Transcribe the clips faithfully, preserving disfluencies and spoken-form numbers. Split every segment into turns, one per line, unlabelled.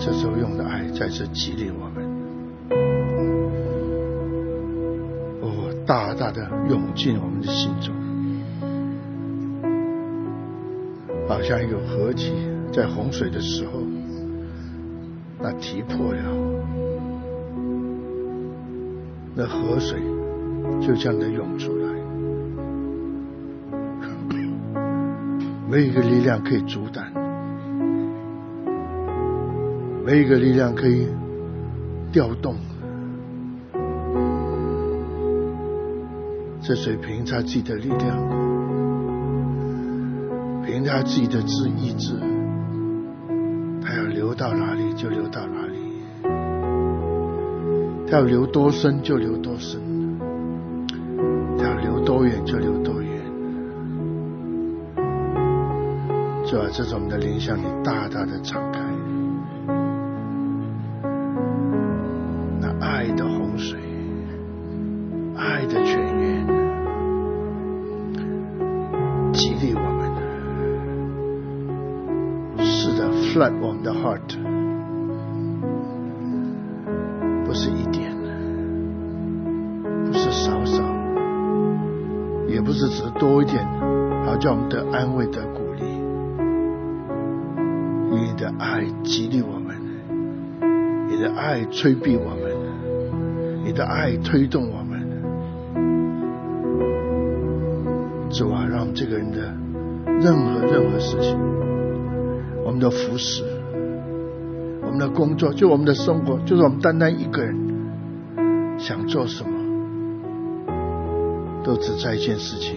这时候用的爱再次激励我们，哦，大大的涌进我们的心中，好像一个河堤在洪水的时候，那堤破了，那河水就这样的涌出来，没有一个力量可以阻挡，没有一个力量可以调动，这水凭他自己的力量，凭他自己的自意志，他要流到哪里就流到哪里，他要流多深就流多深，他要流多远就流多远。主啊，这是我们的灵向你大大的敞开，那爱的洪水，爱的泉源，激励我们，是的 flood 我们的 heart， 不是一点，不是少少，也不是只多一点，好叫我们得安慰得鼓励。你的爱激励我们，你的爱催逼我们，你的爱推动我们。主啊，让我们这个人的任何任何事情，我们的服侍，我们的工作，就我们的生活，就是我们单单一个人想做什么，都只在一件事情，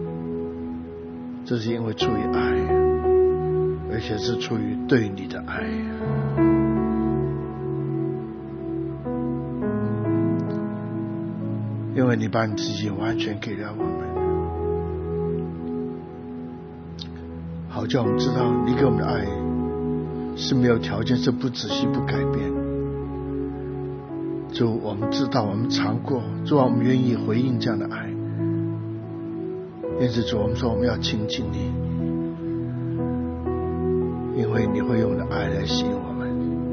这是因为出于爱，而且是出于对你的爱。因为你把你自己完全给了我们，好叫我们知道你给我们的爱是没有条件，是不仔细不改变。主，我们知道，我们尝过，主啊，我们愿意回应这样的爱。因此主，我们说我们要亲近你，因为你会用你的爱来吸引我们。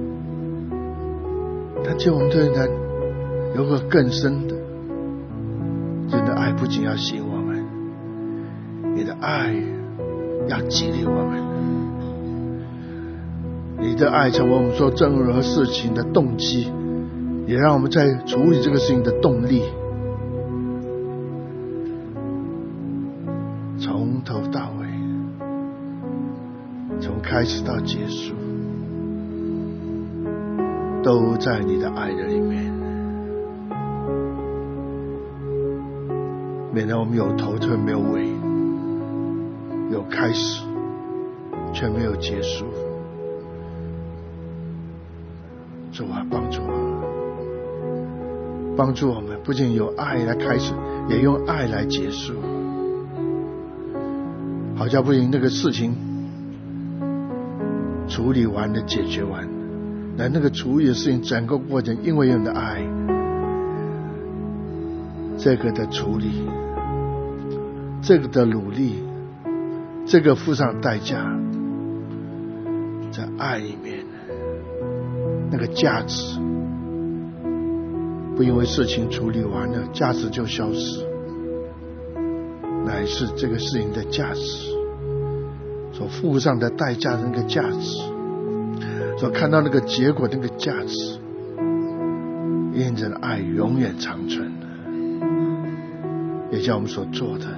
但只有我们对人有个更深的，你的爱不仅要吸引我们，你的爱要激励我们，你的爱成为我们做任何事情的动机，也让我们在处理这个事情的动力。从头到尾，从开始到结束，都在你的爱的里面，免得我们有头却没有尾，有开始却没有结束。主啊，帮助我，帮助我们不仅有爱来开始，也用爱来结束，好像不仅那个事情处理完的解决完，那那个处理的事情整个过程因为有你的爱，这个的处理，这个的努力，这个付上代价，在爱里面那个价值不因为事情处理完了价值就消失，乃是这个事情的价值所付上的代价的那个价值，所看到那个结果的那个价值，因着爱永远长存，也叫我们所做的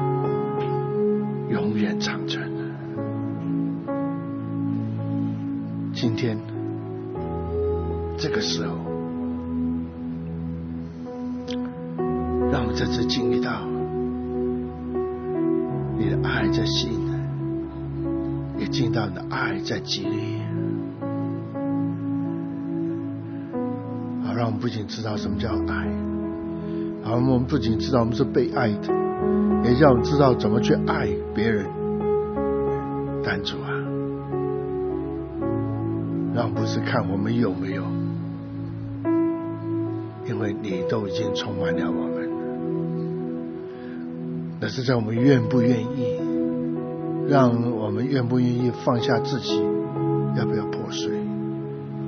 永远长存。今天这个时候，让我们再次经历到你的爱在吸引，也经历到你的爱在激励，好让我们不仅知道什么叫爱，好我们不仅知道我们是被爱的，也让我们知道怎么去爱别人。但主啊，让我们不是看我们有没有，因为你都已经充满了我们，那是在我们愿不愿意，让我们愿不愿意放下自己，要不要破碎，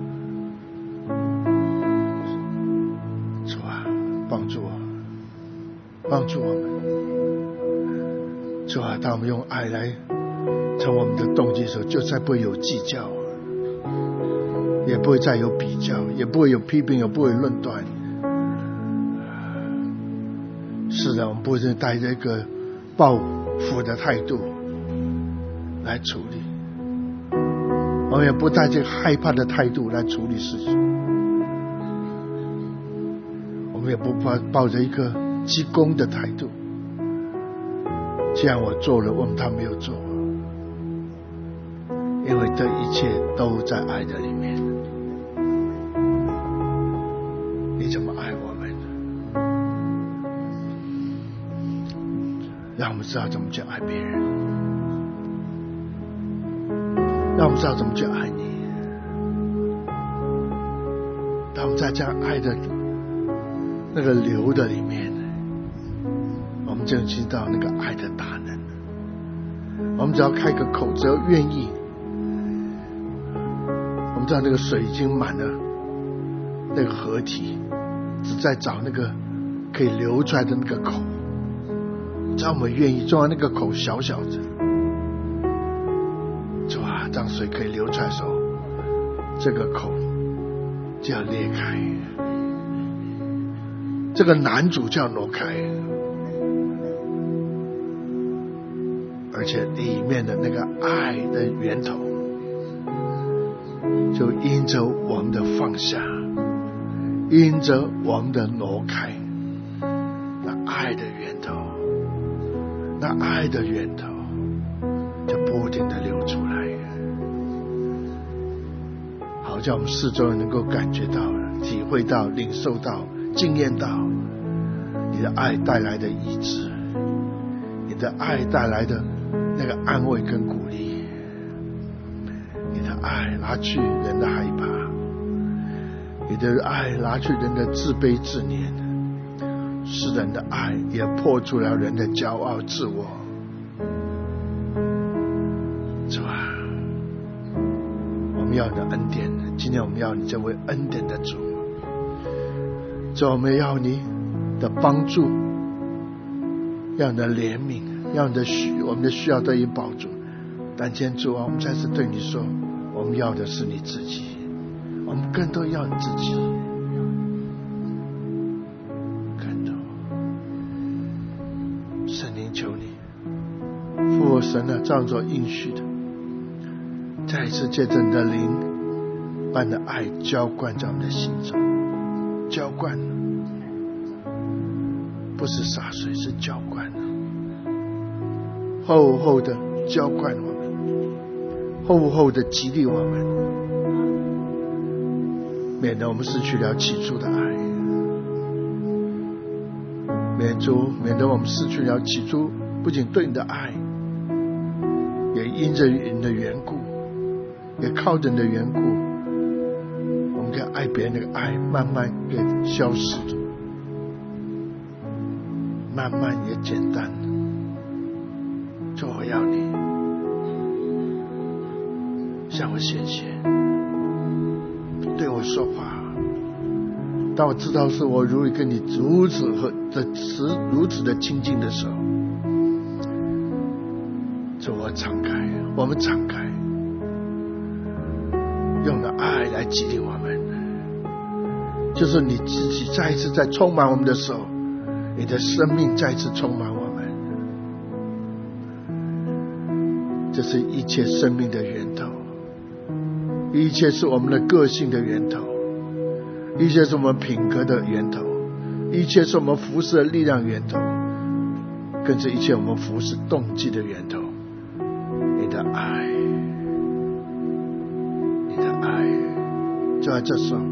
当我们用爱来成我们的动机的时候，就再不会有计较，也不会再有比较，也不会有批评，也不会有论断。是的，我们不会带着一个报复的态度来处理，我们也不带着害怕的态度来处理事情，我们也不抱抱着一个积功的态度。既然我做了，为什么他没有做？因为这一切都在爱的里面。你怎么爱我们？让我们知道怎么去爱别人，让我们知道怎么去爱你。当我们在这样爱的那个流的里面，我们就知道那个爱的大能。我们只要开个口，只要愿意，我们知道那个水已经满了那个河体，只在找那个可以流出来的那个口。只要我们愿意，就让那个口小小的，主啊，当水可以流出来的时候，这个口就要裂开，这个男主就要挪开，而且里面的那个爱的源头就因着我们的放下，因着我们的挪开，那爱的源头，那爱的源头就不停的流出来，好叫我们四周人能够感觉到、体会到、领受到、经验到你的爱带来的医治，你的爱带来的那个安慰跟鼓励，你的爱拿去人的害怕，你的爱拿去人的自卑自怜，是人的爱也破除了人的骄傲自我。主啊，我们要你的恩典，今天我们要你这位恩典的主。主，我们要你的帮助，要你的怜悯，要你的需我们的需要得以保住。但今天主啊，我们再次对你说，我们要的是你自己，我们更多要你自己，更多。圣灵，求你父我神啊，照着应许的，再一次借着你的灵把你的爱浇灌在我们的心中，浇灌不是洒水，是浇灌，厚厚的浇灌我们，厚厚的激励我们，免得我们失去了起初的爱，免主免得我们失去了起初不仅对你的爱，也因着你的缘故，也靠着你的缘故，我们跟爱别人那个爱慢慢给消失了，慢慢也简单了。主，我要你向我显现，对我说话。当我知道是我如跟你如此和的如此的亲近的时候，主，我敞开，我们敞开，用的爱来激励我们，就是你自己再一次在充满我们的时候，你的生命再一次充满我们，这是一切生命的源头，一切是我们的个性的源头，一切是我们品格的源头，一切是我们服侍的力量源头，更是一切我们服侍动机的源头。你的爱，你的爱就在这时候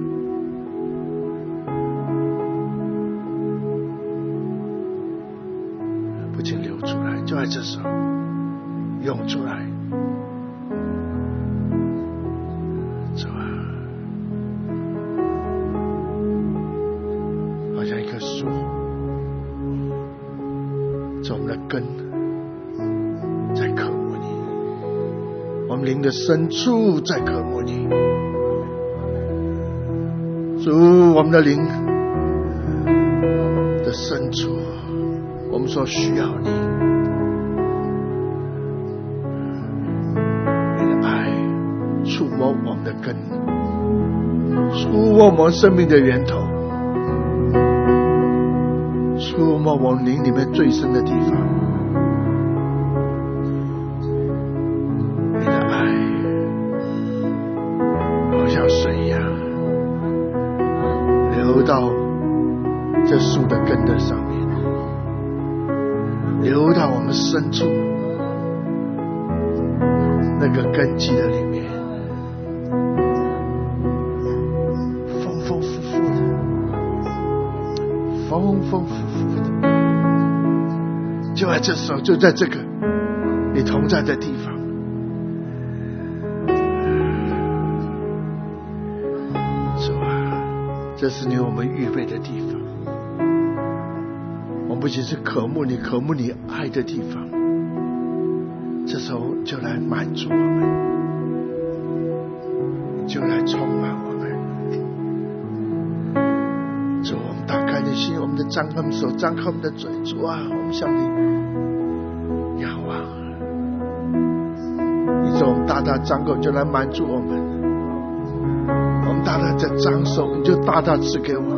不仅流出来，就在这时候涌出来。主啊，好像一棵树，从我们的根在渴慕你，我们灵的深处在渴慕你。主，我们的灵的深处，我们说需要你， 触摸我们的根，触摸我们生命的源头，触摸我们灵里面最深的地方。你的爱好像水一样流到这树的根的上面，流到我们深处那个根基的里面，丰丰富富的，丰丰富富的。就在这时候，就在这个你同在的地方，主啊，这是你我们预备的地方。我们不仅是渴慕你、渴慕你爱的地方，这时候就来满足我们，就来充满我们。主，我们打开你心，我们的张开我们手，张开我们的嘴，主啊，我们向你仰望。你说我们大大张口，就来满足我们；我们大大在张手，你就大大赐给我们。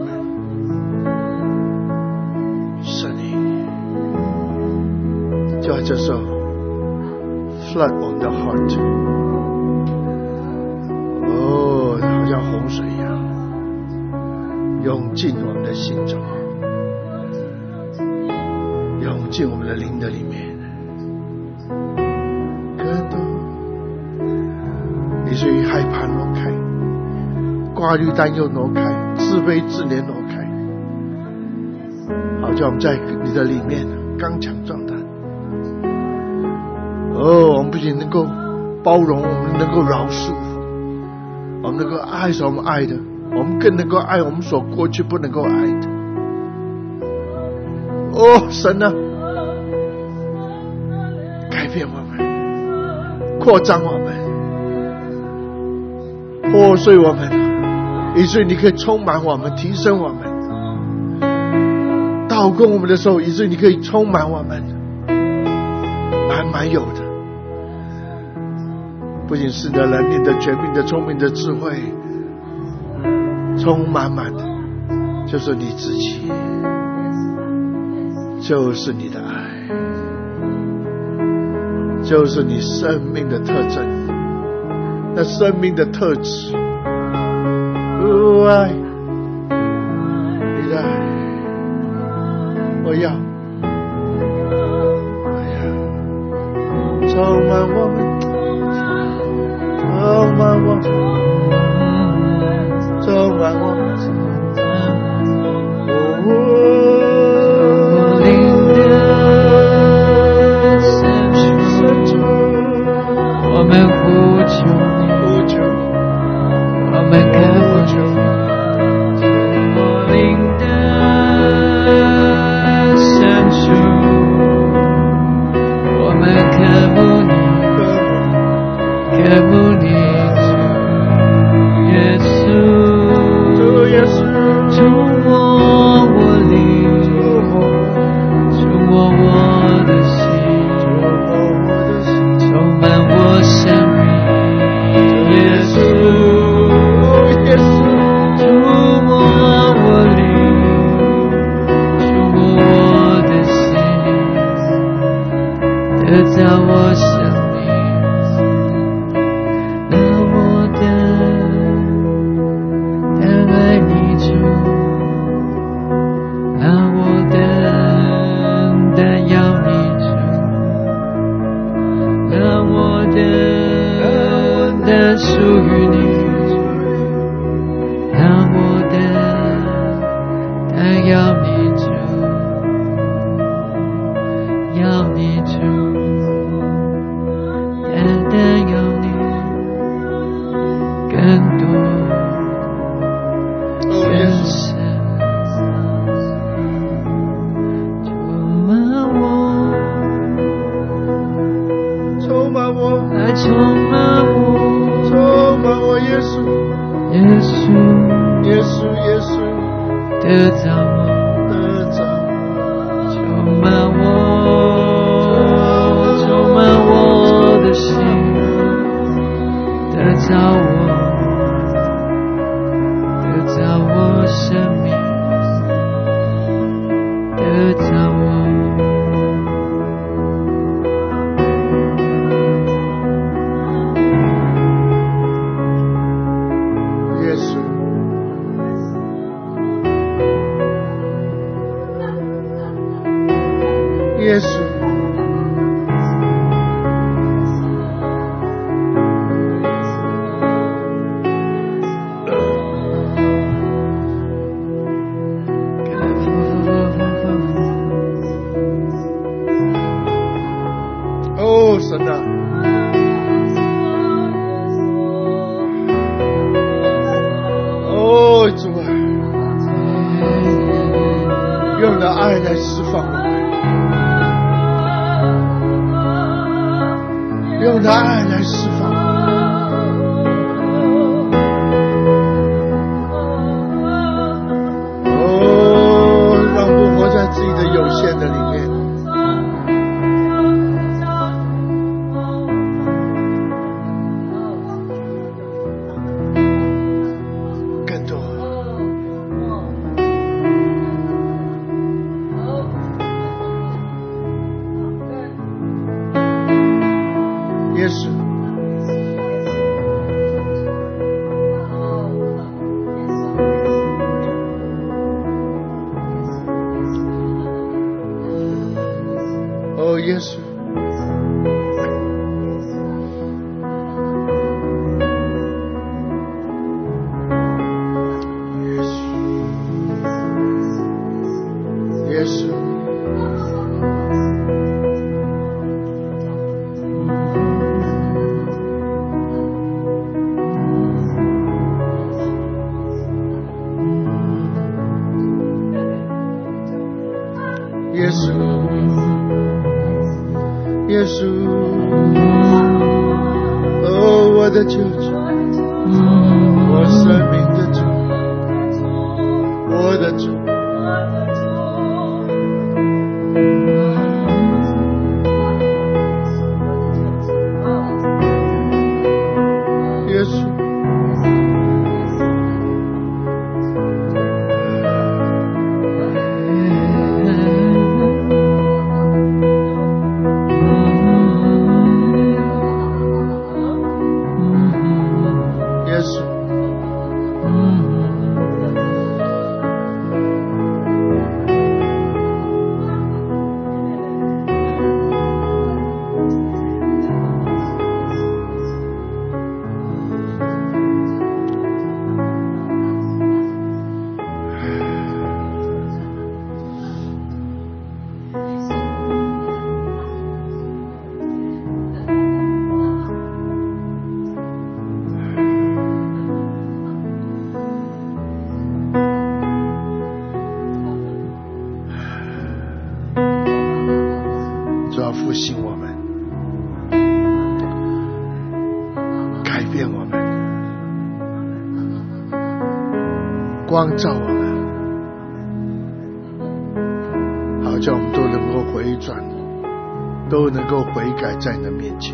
是你，就在这时候 flood on the heart， 哦，好像洪水一样涌进我们的心中，涌进我们的灵的里面。更多你所以害怕挪开，挂虑担忧挪开，自卑自怜挪开，好叫我们在你的里面刚强壮胆。哦，我们不仅能够包容，我们能够饶恕，我们能够爱所我们爱的，我们更能够爱我们所过去不能够爱的。哦，神啊，改变我们，扩张我们，破碎我们，以至于你可以充满我们，提升我们，倒供我们的时候，以至于你可以充满我们，满满有的。不仅是你的能力的权柄的聪明的智慧，充满满的就是你自己，就是你的爱，就是你生命的特征，那生命的特质。哦，爱，你的爱，我要，我要充满我们，充满我们，充满我们。哦，
灵的深处，我们呼求你，
呼求，
我们渴慕你，灵的深处，我们渴慕你，渴慕你，主耶稣，
主耶稣，
触摸我灵，触摸我的心，充满我生命，耶稣，
耶稣，
触摸我灵，触摸我的心，得到我生命，让我的单爱你主，让我的单要你主，让我的单属于你，让我的单要你主，要你主，单单要你更多
哦，耶
更
稣，
深，充满我，
充满我，
来充满我，
充满我，耶稣，
耶稣
耶稣，耶稣，
得着我，
得着
充满我，充满我的心，得着着我，得着我生命，得着我。
耶稣，哦，神啊！哦，主啊！用你的爱来释放我们。用他爱来释放，哦，让不活在自己的有限的里面，更多。耶稣，哦，耶稣，耶稣，耶稣。耶稣，耶稣，哦，我的救主，我生命的主，我的主，耶稣。主要复兴我们，改变我们，光照我们，好叫我们都能够回转，都能够悔改在你的面前。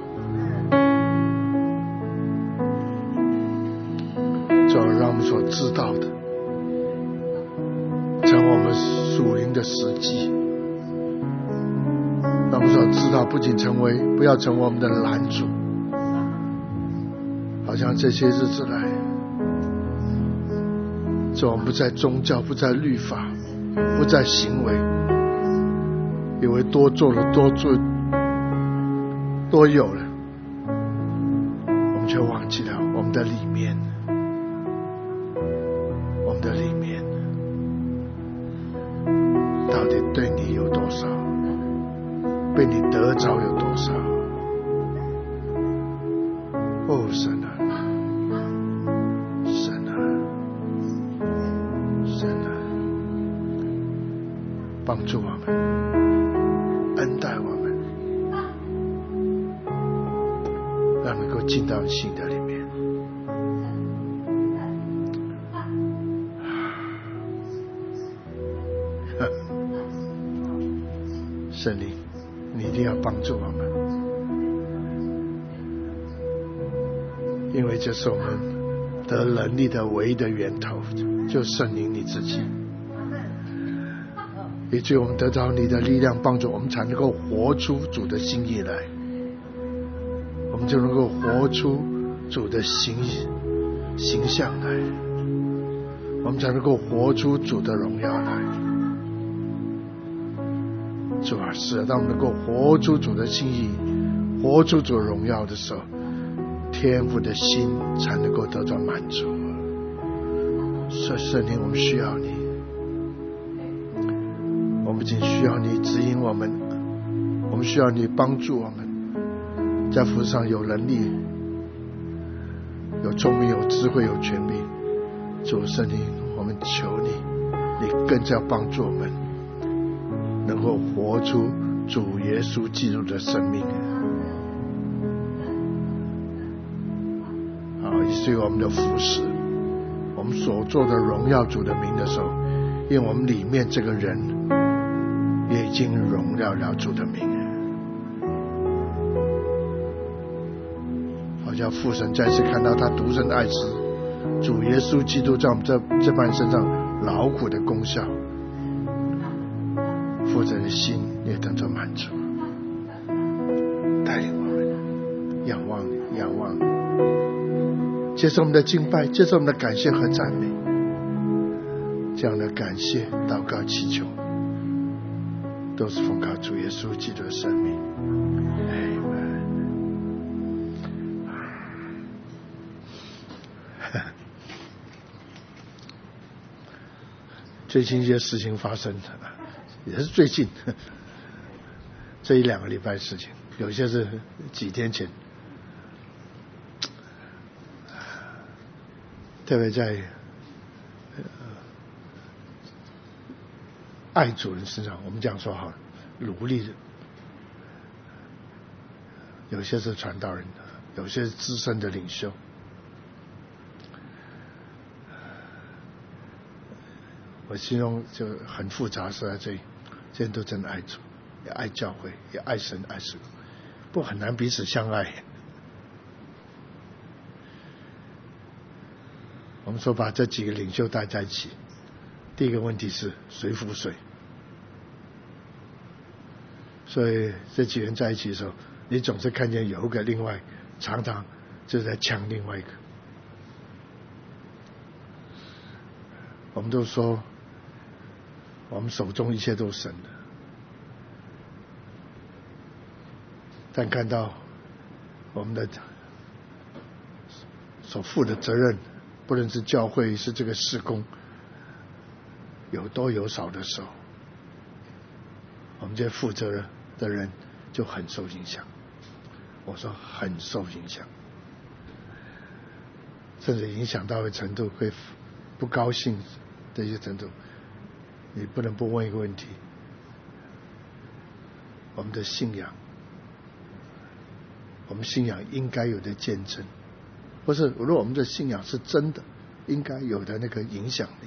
主要让我们所知道的成为我们属灵的实际，让我们所知道不仅成为不要成为我们的拦阻，好像这些日子来，主我们不在宗教，不在律法，不在行为，以为多做了多做多有了，我们却忘记了我们的里面，我们的里面到底对你有多少，被你得着有多少。哦，神啊，神啊，神啊，帮助我们，恩待我们，让能够进到心的里面。圣灵，你一定要帮助我们， 因为这是我们得能力的唯一的源头，就圣灵你自己，以至于我们得到你的力量帮助，我们才能够活出主的心意来，我们就能够活出主的形形象来，我们才能够活出主的荣耀来。主啊，是当我们能够活出主的心意，活出主的荣耀的时候，天父的心才能够得到满足。所以圣灵，我们需要你，我们不仅需要你指引我们，我们需要你帮助我们，在服上有能力、有聪明、有智慧、有权柄。主圣灵，我们求你，你更加帮助我们，能够活出主耶稣基督的生命。以至于我们的服事，我们所做的荣耀主的名的时候，因为我们里面这个人也已经荣耀了主的名。好像父神再次看到他独生爱子主耶稣基督在我们这这班身上劳苦的功效，父神的心也得到满足，带领我们仰望你，仰望你，接受我们的敬拜，接受我们的感谢和赞美，这样的感谢祷告祈求都是奉靠主耶稣基督的生命。最近一些事情发生也是最近这一两个礼拜的事情，有些是几天前，特别在、呃、爱主人身上，我们这样说好了，努力的，有些是传道人，有些是资深的领袖，我心中就很复杂，是在这里，这些都真的爱主，也爱教会，也爱神爱神，不很难彼此相爱。我们说把这几个领袖带在一起，第一个问题是谁服谁，所以这几个人在一起的时候，你总是看见有一个另外常常就在抢另外一个。我们都说我们手中一切都是神的，但看到我们的所负的责任，不论是教会是这个事工有多有少的时候，我们这些负责的人就很受影响。我说很受影响，甚至影响到的程度会不高兴的一些程度。你不能不问一个问题，我们的信仰，我们信仰应该有的见证，或是如果我们的信仰是真的，应该有的那个影响力。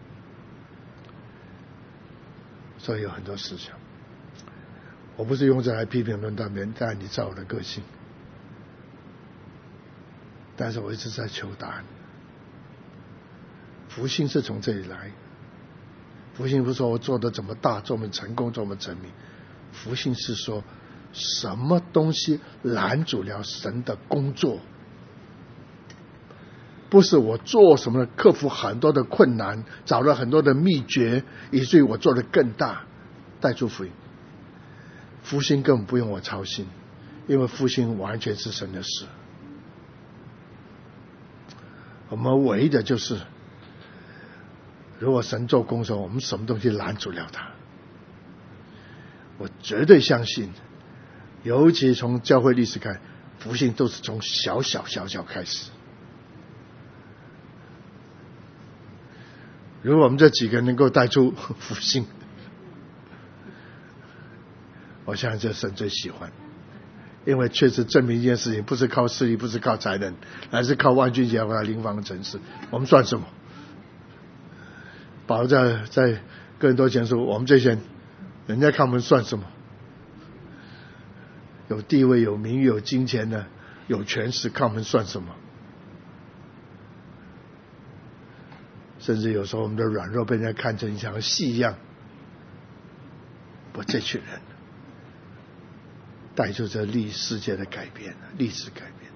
所以有很多思想，我不是用这来批评论断别人，当然你知道我的个性，但是我一直在求答案。福星是从这里来，福星不是说我做的怎么大，做么成功，做么成名，福星是说什么东西拦阻了神的工作，不是我做什么克服很多的困难，找了很多的秘诀，以至于我做得更大，带出福音。福星根本不用我操心，因为福星完全是神的事。我们唯一的就是，如果神做工的时候，我们什么东西拦阻了他？我绝对相信，尤其从教会历史看，福星都是从小小小小开始。如果我们这几个能够带出福星，我相信这神最喜欢，因为确实证明一件事情，不是靠势力，不是靠才能，而是靠万军结合灵方城市。我们算什么？保罗在在哥林多前书，我们这些人，人家看我们算什么？有地位、有名誉、有金钱的，有权势，看我们算什么？ 甚至有时候我们的软弱被人家看成像戏一样。不，这群人带出这历世界的改变，历史改变。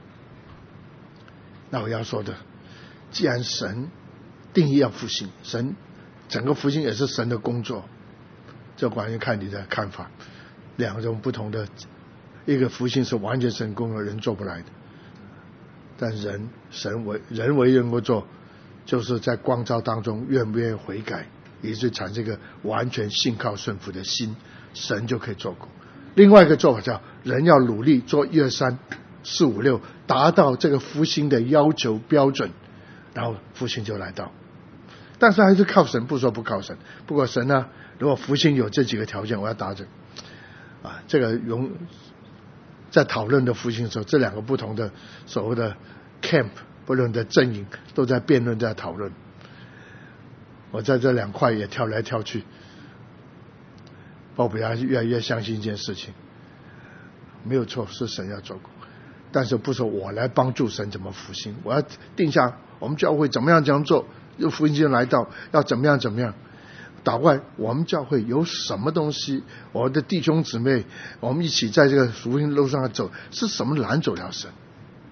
那我要说的，既然神定义要复兴，神整个复兴也是神的工作，这关键看你的看法。两种不同的，一个复兴是完全神工作，人做不来的。但人神为人为人工做，就是在光照当中愿不愿意悔改，以致产生一个完全信靠顺服的心，神就可以做工。另外一个做法叫人要努力做一二三四五六，达到这个复兴的要求标准，然后复兴就来到。但是还是靠神，不说不靠神。不过神呢，如果复兴有这几个条件，我要达成啊，这个用在讨论的复兴的时候，这两个不同的所谓的 camp 不同的阵营都在辩论，在讨论。我在这两块也跳来跳去，我比较越来越相信一件事情，没有错，是神要做工，但是不是我来帮助神怎么复兴，我要定下我们教会怎么样这样做，又复兴就来到，要怎么样怎么样。打怪，我们教会有什么东西，我的弟兄姊妹，我们一起在这个福音路上走，是什么拦走了神？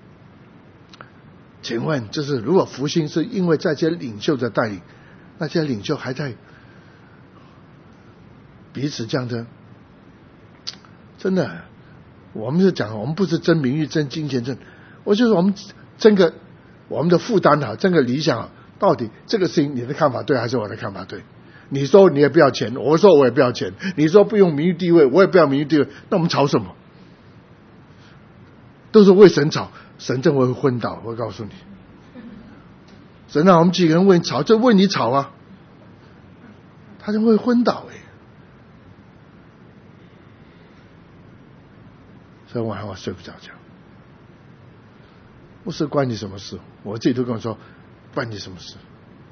请问，就是如果复兴是因为在这些领袖的带领，那些领袖还在彼此这样的，真的，我们是讲，我们不是争名誉、争金钱、争，我就是我们争个我们的负担好，争个理想好，到底这个事情你的看法对还是我的看法对？你说你也不要钱，我说我也不要钱，你说不用名誉地位，我也不要名誉地位，那我们吵什么？都是为神吵，神正会昏倒，我告诉你，神让我们几个人为你吵，就为你吵啊，他就会昏倒哎。所以晚上我睡不着觉，不是关你什么事，我自己都跟我说，关你什么事？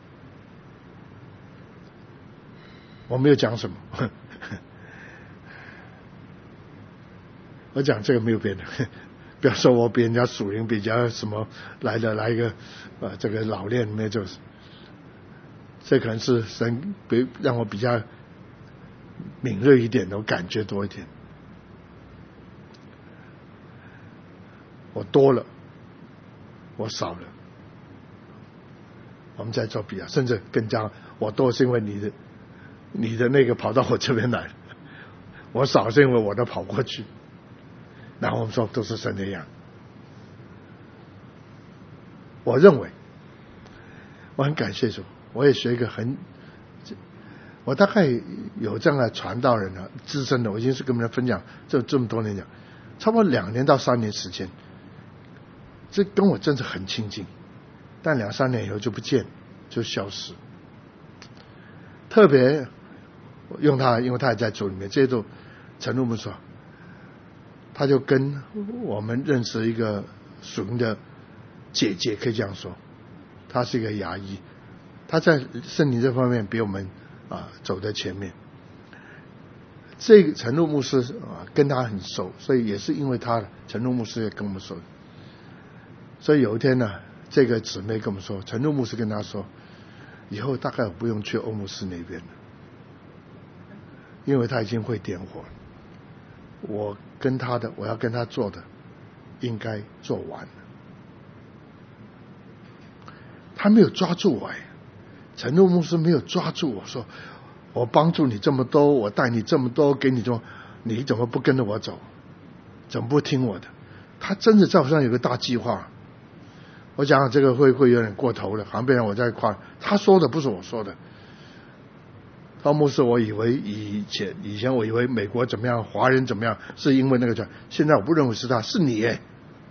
我没有讲什么，我讲这个没有别的，不要说我比人家属灵比较什么来的来一个呃这个老练，没有，就是这可能是神比让我比较敏锐一点的，我感觉多一点，我多了，我少了，我们在做比较，甚至更加我多是因为你的。你的那个跑到我这边来了，我少是因为我的跑过去，然后我们说都是神的样。我认为我很感谢主，我也学一个很，我大概有这样的传道人啊，资深的，我已经是跟他们分享这这么多年讲，差不多两年到三年时间，这跟我真是很亲近，但两三年以后就不见，就消失。特别用他，因为他也在主里面，这些都陈路牧说，他就跟我们认识一个属灵的姐姐，可以这样说，她是一个牙医，她在圣灵这方面比我们啊走在前面。这个陈路牧师啊跟他很熟，所以也是因为他，陈路牧师也跟我们说。所以有一天呢，这个姊妹跟我们说，陈路牧师跟他说，以后大概不用去欧姆斯那边了，因为他已经会点火了。我跟他的，我要跟他做的，应该做完了。他没有抓住我哎，陈路牧师没有抓住我说，我帮助你这么多，我带你这么多，给你这么，你怎么不跟着我走？怎么不听我的？他真的在我身上有个大计划。我讲这个会会有点过头了，好像被人我在夸。他说的不是我说的。高牧师，我以为以前以前我以为美国怎么样，华人怎么样，是因为那个叫，现在我不认为是他，是你耶。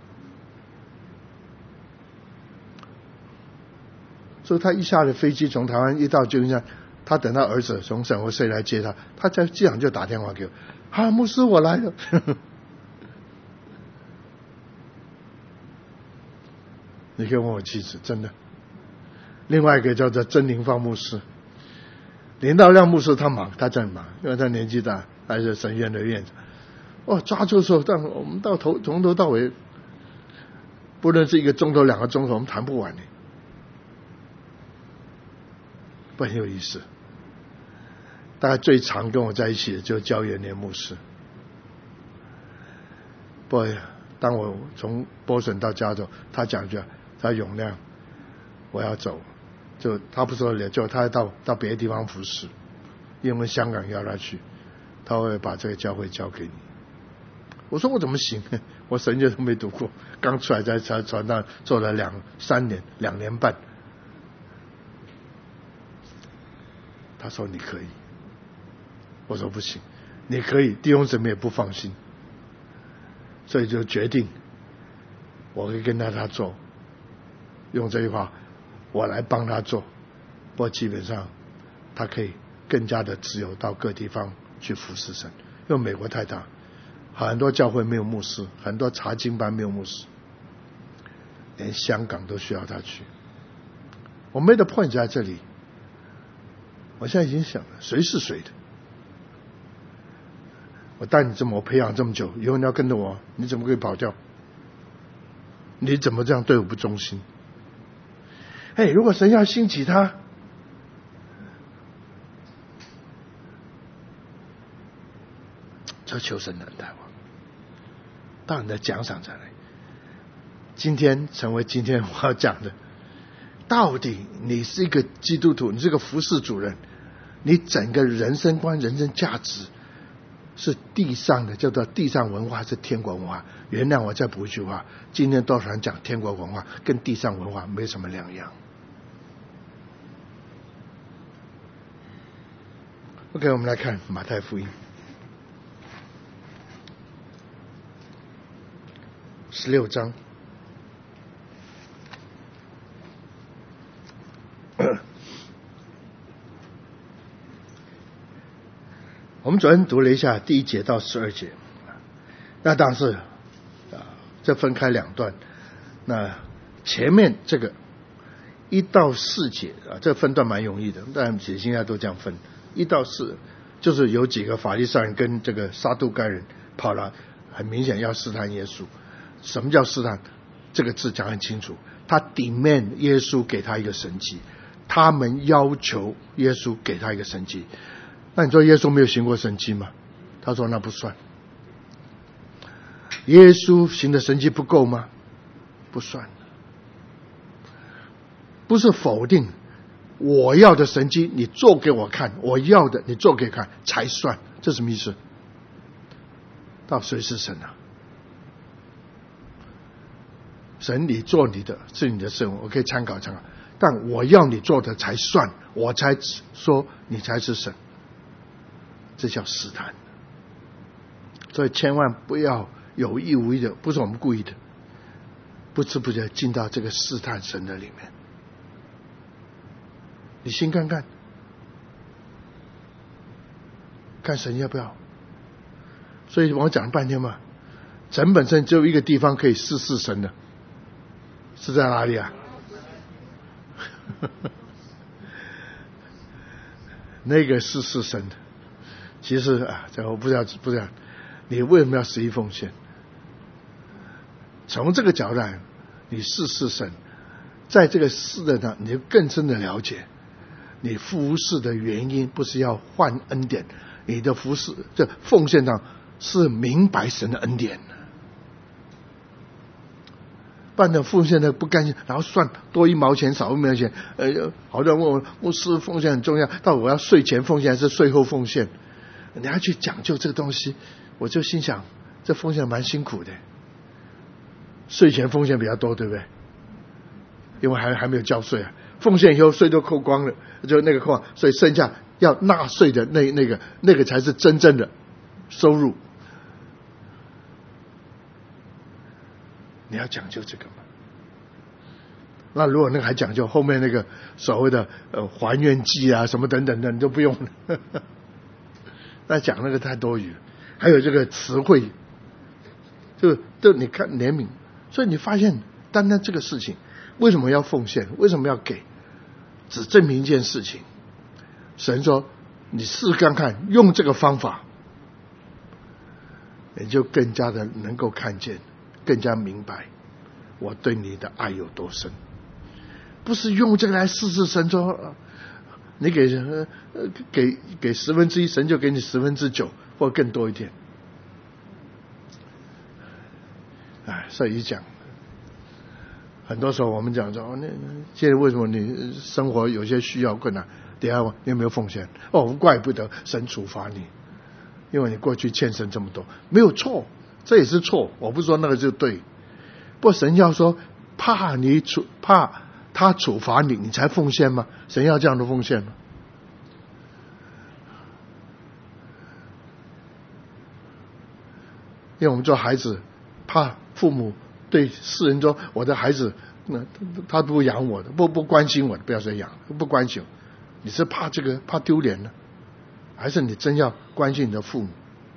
所以他一下的飞机从台湾一到旧金山，他等他儿子从省会市来接他，他在机场就打电话给我，啊，牧师我来了。你可以问我妻子，真的。另外一个叫做曾灵芳牧师，林道亮牧师他忙，他真忙，因为他年纪大，还是神院的院长。哦，抓住的时候，但我们到头从头到尾，不论是一个钟头、两个钟头，我们谈不完的。 不很有意思。大概最常跟我在一起的就焦元年牧师。不，当我从波士顿到加州，他讲一句，他永亮，我要走，就他不说了，就他到到别的地方服侍，因为香港要他去，他会把这个教会交给你。我说我怎么行？我神学都没读过，刚出来在在传道做了两三年两年半。他说你可以，我说不行，你可以，弟兄姊妹也不放心，所以就决定我会跟他他做，用这句话我来帮他做，不过基本上他可以更加的自由到各地方去服侍神，因为美国太大，很多教会没有牧师，很多查经班没有牧师，连香港都需要他去。我 made the point 在这里，我现在已经想了，谁是谁的？我带你这么，我培养这么久，以后你要跟着我，你怎么可以跑掉？你怎么这样对我不忠心？哎，如果神要兴起他，这求神能带我。当然的奖赏在哪里？今天成为今天我要讲的，到底你是一个基督徒，你是个服侍主人，你整个人生观、人生价值是地上的，叫做地上文化，是天国文化。原谅我再补一句话，今天多少人讲天国文化，跟地上文化没什么两样。OK， 我们来看马太福音十六章。我们昨天读了一下第一节到十二节，那当然是啊，这分开两段。那前面这个一到四节啊，这分段蛮容易的，但写现在都这样分。一到四就是有几个法利赛人跟这个撒都该人跑了，很明显要试探耶稣。什么叫试探？这个字讲很清楚，他 demand 耶稣给他一个神迹，他们要求耶稣给他一个神迹。那你说耶稣没有行过神迹吗？他说那不算。耶稣行的神迹不够吗？不算。不是否定，我要的神迹你做给我看，我要的你做给看才算，这什么意思？到谁是神啊？神你做你的是你的事，我可以参考参考，但我要你做的才算，我才说你才是神，这叫试探。所以千万不要有意无意的，不是我们故意的，不知不觉进到这个试探神的里面。你心看看，看神要不要。所以我讲了半天嘛，整本圣只有一个地方可以试试神的，是在哪里啊？那个是试神的。其实啊，这我不知道，不知道你为什么要十一奉献？从这个角度来，你试试神，在这个试的呢，你就更深的了解，你服侍的原因不是要换恩典，你的服侍这奉献上是明白神的恩典。不然的奉献的不甘心，然后算多一毛钱少一毛钱。呃，好多人问我，牧师奉献很重要，到底我要税前奉献还是税后奉献？你要去讲究这个东西，我就心想，这奉献蛮辛苦的。税前奉献比较多，对不对？因为还还没有交税啊，奉献以后税都扣光了，就那个扣，所以剩下要纳税的那那个那个才是真正的收入。你要讲究这个嘛？那如果那个还讲究后面那个所谓的呃还愿祭啊什么等等的，你都不用了。那讲那个太多余了。还有这个词汇，就就你看怜悯，所以你发现单单这个事情，为什么要奉献？为什么要给？只证明一件事情，神说你试看看，用这个方法，你就更加的能够看见，更加明白我对你的爱有多深。不是用这个来试试神说你给呃给给十分之一，神就给你十分之九或更多一点。哎，所以讲，很多时候我们讲说，哦，那现在为什么你生活有些需要困难？第二，你有没有奉献？哦，怪不得神处罚你，因为你过去欠神这么多，没有错，这也是错。我不是说那个就对，不过神要说怕你处怕他处罚你，你才奉献吗？神要这样的奉献吗？因为我们做孩子，怕父母对世人说我的孩子，那他不养我的，不不关心我的，不要说养，不关心我，你是怕这个怕丢脸呢，还是你真要关心你的父母？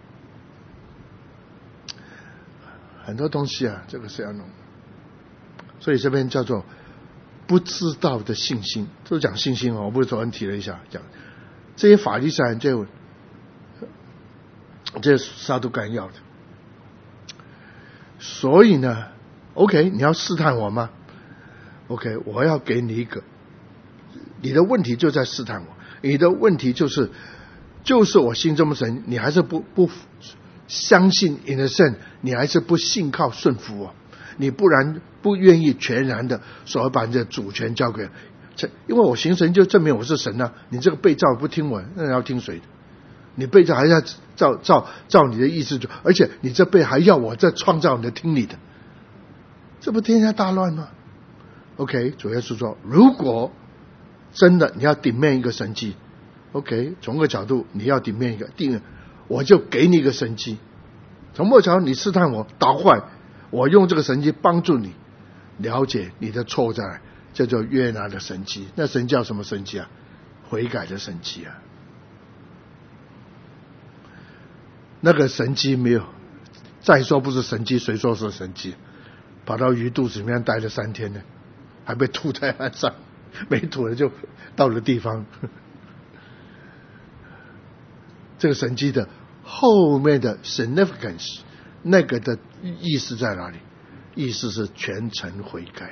很多东西啊，这个是要弄的。所以这边叫做不知道的信心，就讲信心哦。我不是昨天提了一下，讲这些法利赛人，这这撒都该要的。所以呢 ，OK， 你要试探我吗 ？OK， 我要给你一个，你的问题就在试探我，你的问题就是，就是我信这么神，你还是不不相信 in a sense， 你还是不信靠顺服我，你不然不愿意全然的说把你的主权交给，因为我行神就证明我是神啊，你这个被造不听我，那要听谁的？你被造还要照照照你的意思，而且你这辈还要我再创造你的听你的，这不天下大乱吗 ？OK， 主耶稣说，如果真的你要顶面一个神迹 ，OK， 从个角度你要顶面一个，定我就给你一个神迹。从末角你试探我捣坏，我用这个神迹帮助你了解你的错在哪，叫做约拿的神迹。那神叫什么神迹啊？悔改的神迹啊。那个神迹没有，再说不是神迹，谁说是神迹？跑到鱼肚子里面待了三天呢，还被吐在岸上，没吐了就到了地方。这个神迹的后面的 significance， 那个的意思在哪里？意思是全程悔改。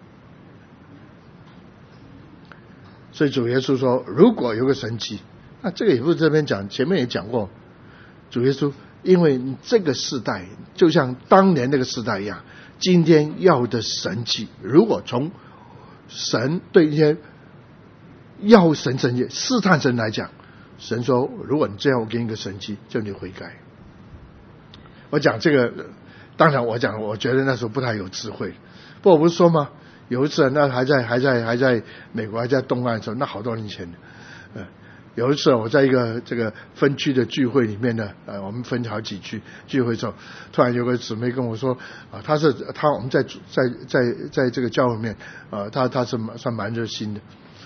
所以主耶稣说，如果有个神迹，那这个也不是这边讲，前面也讲过。主耶稣，因为这个时代就像当年那个时代一样，今天要的神迹，如果从神对一些要神神迹试探神来讲，神说，如果你这样，我给你一个神迹，叫你悔改。我讲这个，当然我讲，我觉得那时候不太有智慧。不过我不是说吗？有一次，那还在还在还在美国，还在东岸的时候，那好多年前的，呃。有一次我在一个这个分区的聚会里面呢，呃，我们分好几区聚会之后，突然有个姊妹跟我说，啊，她是她我们在在在在这个教会里面，呃，她她是算蛮热心的，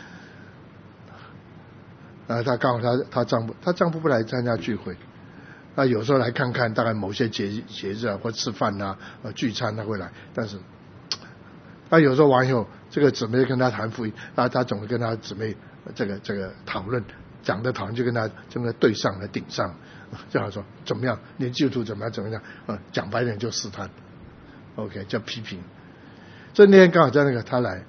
啊，她刚好她她丈夫她丈夫不来参加聚会，那有时候来看看，大概某些节节日啊或吃饭啊呃聚餐他会来，但是，那有时候完以后，这个姊妹跟他谈福音，那他总会跟他姊妹这个这个讨论。讲的讨论就跟他真的对上了顶上，这样说怎么样？你基督徒怎么样怎么样？啊，讲白点就试探 ，OK， 叫批评。这那天刚好在那个他来，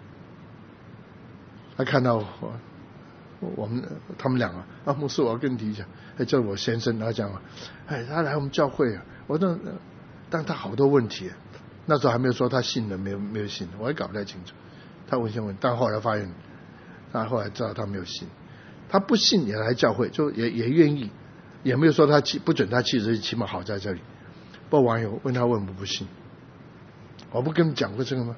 他看到我，我们他们两个啊，牧师，我要跟你提一下，哎，这是我先生，他讲了，哎，他来我们教会啊，我说，但他好多问题，那时候还没有说他信了没有没有信，我也搞不太清楚。他问先问，但后来发现，他后来知道他没有信。他不信也来教会，就也也愿意，也没有说他不准他妻子起码好在这里。不过网友问他问我不信，我不跟你讲过这个吗？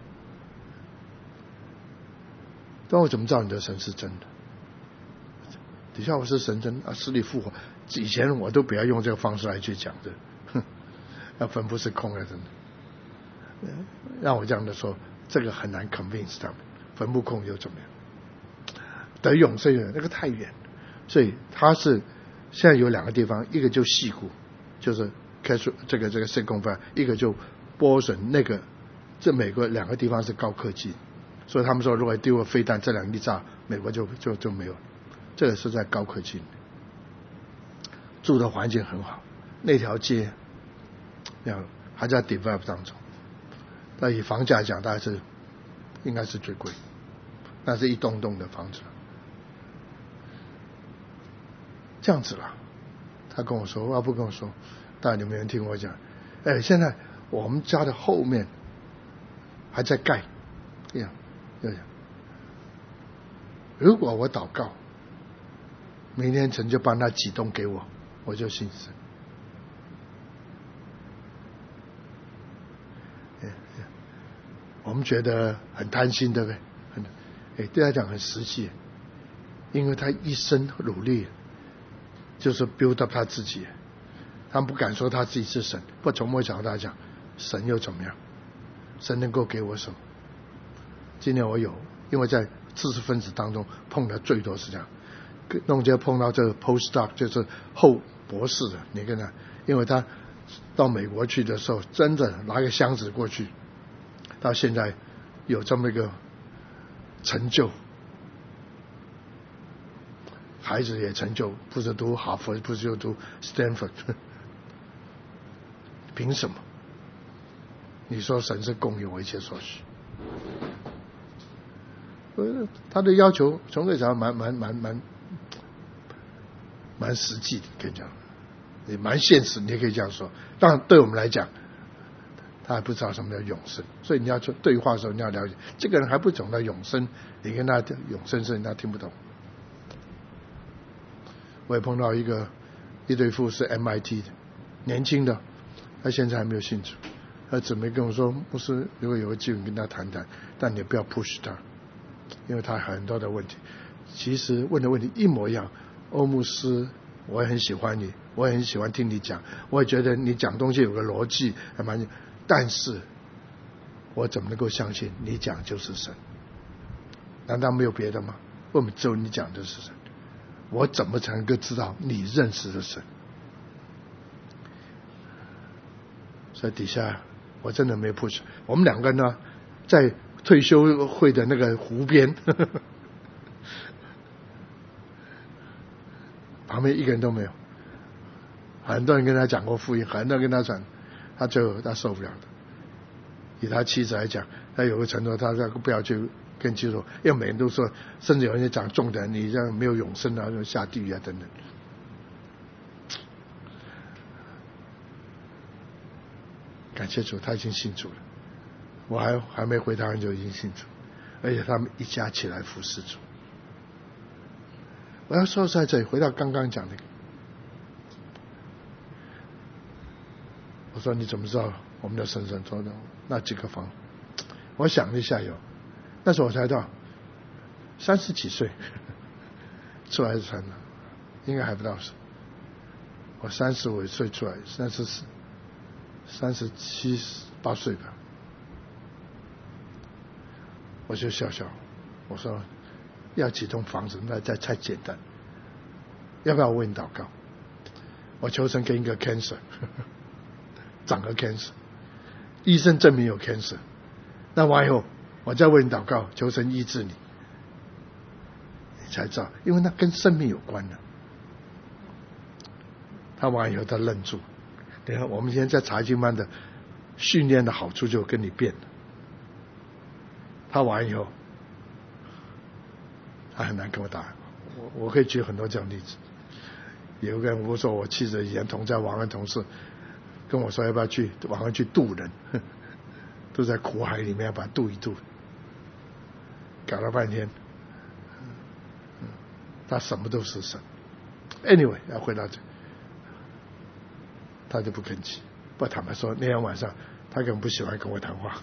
但我怎么知道你的神是真的？底下我是神真啊，死里复活。以前我都不要用这个方式来去讲的，哼，那坟不是空的，真的。让我这样的说，这个很难 convince 他们，坟不空又怎么样？得永生远，那个太远，所以他是现在有两个地方，一个就矽谷，就是开出这个这个圣公范，一个就波神，那个这美国两个地方是高科技，所以他们说如果丢个飞弹，这两粒炸，美国就就就没有了。这个是在高科技，住的环境很好，那条街，那还在 develop 当中，但以房价讲，大概是应该是最贵，那是一栋栋的房子。 这样子了。他跟我说，他不跟我说，当然你没人听我讲。哎，现在我们家的后面还在盖，这样这样。如果我祷告，明天神就帮他启动给我，我就信神。我们觉得很贪心，对不对？很，哎，对他讲很实际，因为他一生努力，就是 build up 他自己，他不敢说他自己是神。不，从我讲大家讲，神又怎么样？神能够给我什么？今年我有，因为在知识分子当中碰的最多是这样，弄就碰到这个 postdoc 就是后博士的，你跟他，因为他到美国去的时候，真的拿个箱子过去。到现在有这么一个成就，孩子也成就，不是读哈佛，不是就读 Stanford， 凭什么？你说神是供应我一切所需？呃，他的要求从这讲蛮蛮蛮蛮蛮实际的，可以讲，也蛮现实，你也可以这样说。当然，对我们来讲。他还不知道什么叫永生，所以你要做对话的时候，你要了解这个人还不懂得永生，你跟他永生是人家听不懂。我也碰到一个一对夫是 M I T 的，年轻的，他现在还没有信主，他准备跟我说，牧师，如果有个机会跟他谈谈，但你不要 push 他，因为他很多的问题，其实问的问题一模一样。欧牧师，我也很喜欢你，我也很喜欢听你讲，我也觉得你讲东西有个逻辑，还蛮。但是我怎么能够相信你讲就是神？难道没有别的吗？为什么只有你讲就是神？我怎么才能够知道你认识的神？所以底下我真的没 push。我们两个呢，在退休会的那个湖边，呵呵旁边一个人都没有。很多人跟他讲过福音，很多人跟他讲。他最后他受不了的，以他妻子来讲，他有个承诺，他他不要去跟基督，因为每人都说，甚至有人讲重的，你这样没有永生啊，就下地狱啊等等。感谢主，他已经信主了，我还还没回台湾就已经信主，而且他们一家起来服侍主。我要说在这里，回到刚刚讲的。我说你怎么知道我们的神神说的那几个方？我想了一下有，那时候我才到三十几岁，出来才呢，应该还不到是。我三十五岁出来，三十四、三十七八岁吧，我就笑笑，我说要几栋房子，那再太简单，要不要我为你祷告？我求神给你个 cancer。长个 cancer， 医生证明有 cancer， 那完以后我再为你祷告，求神医治你，你才知道，因为那跟生命有关的。他完以后他愣住，你看我们现在在查经班的训练的好处就跟你变了。他完以后，他很难跟我打，我我可以举很多这样的例子。有个人我说我妻子以前同在网上同事。跟我说要不要去晚上去渡人，都在苦海里面要把它渡一渡，搞了半天，他什么都是神。Anyway， 要回到这，他就不吭气。不坦白说，那天晚上他根本不喜欢跟我谈话，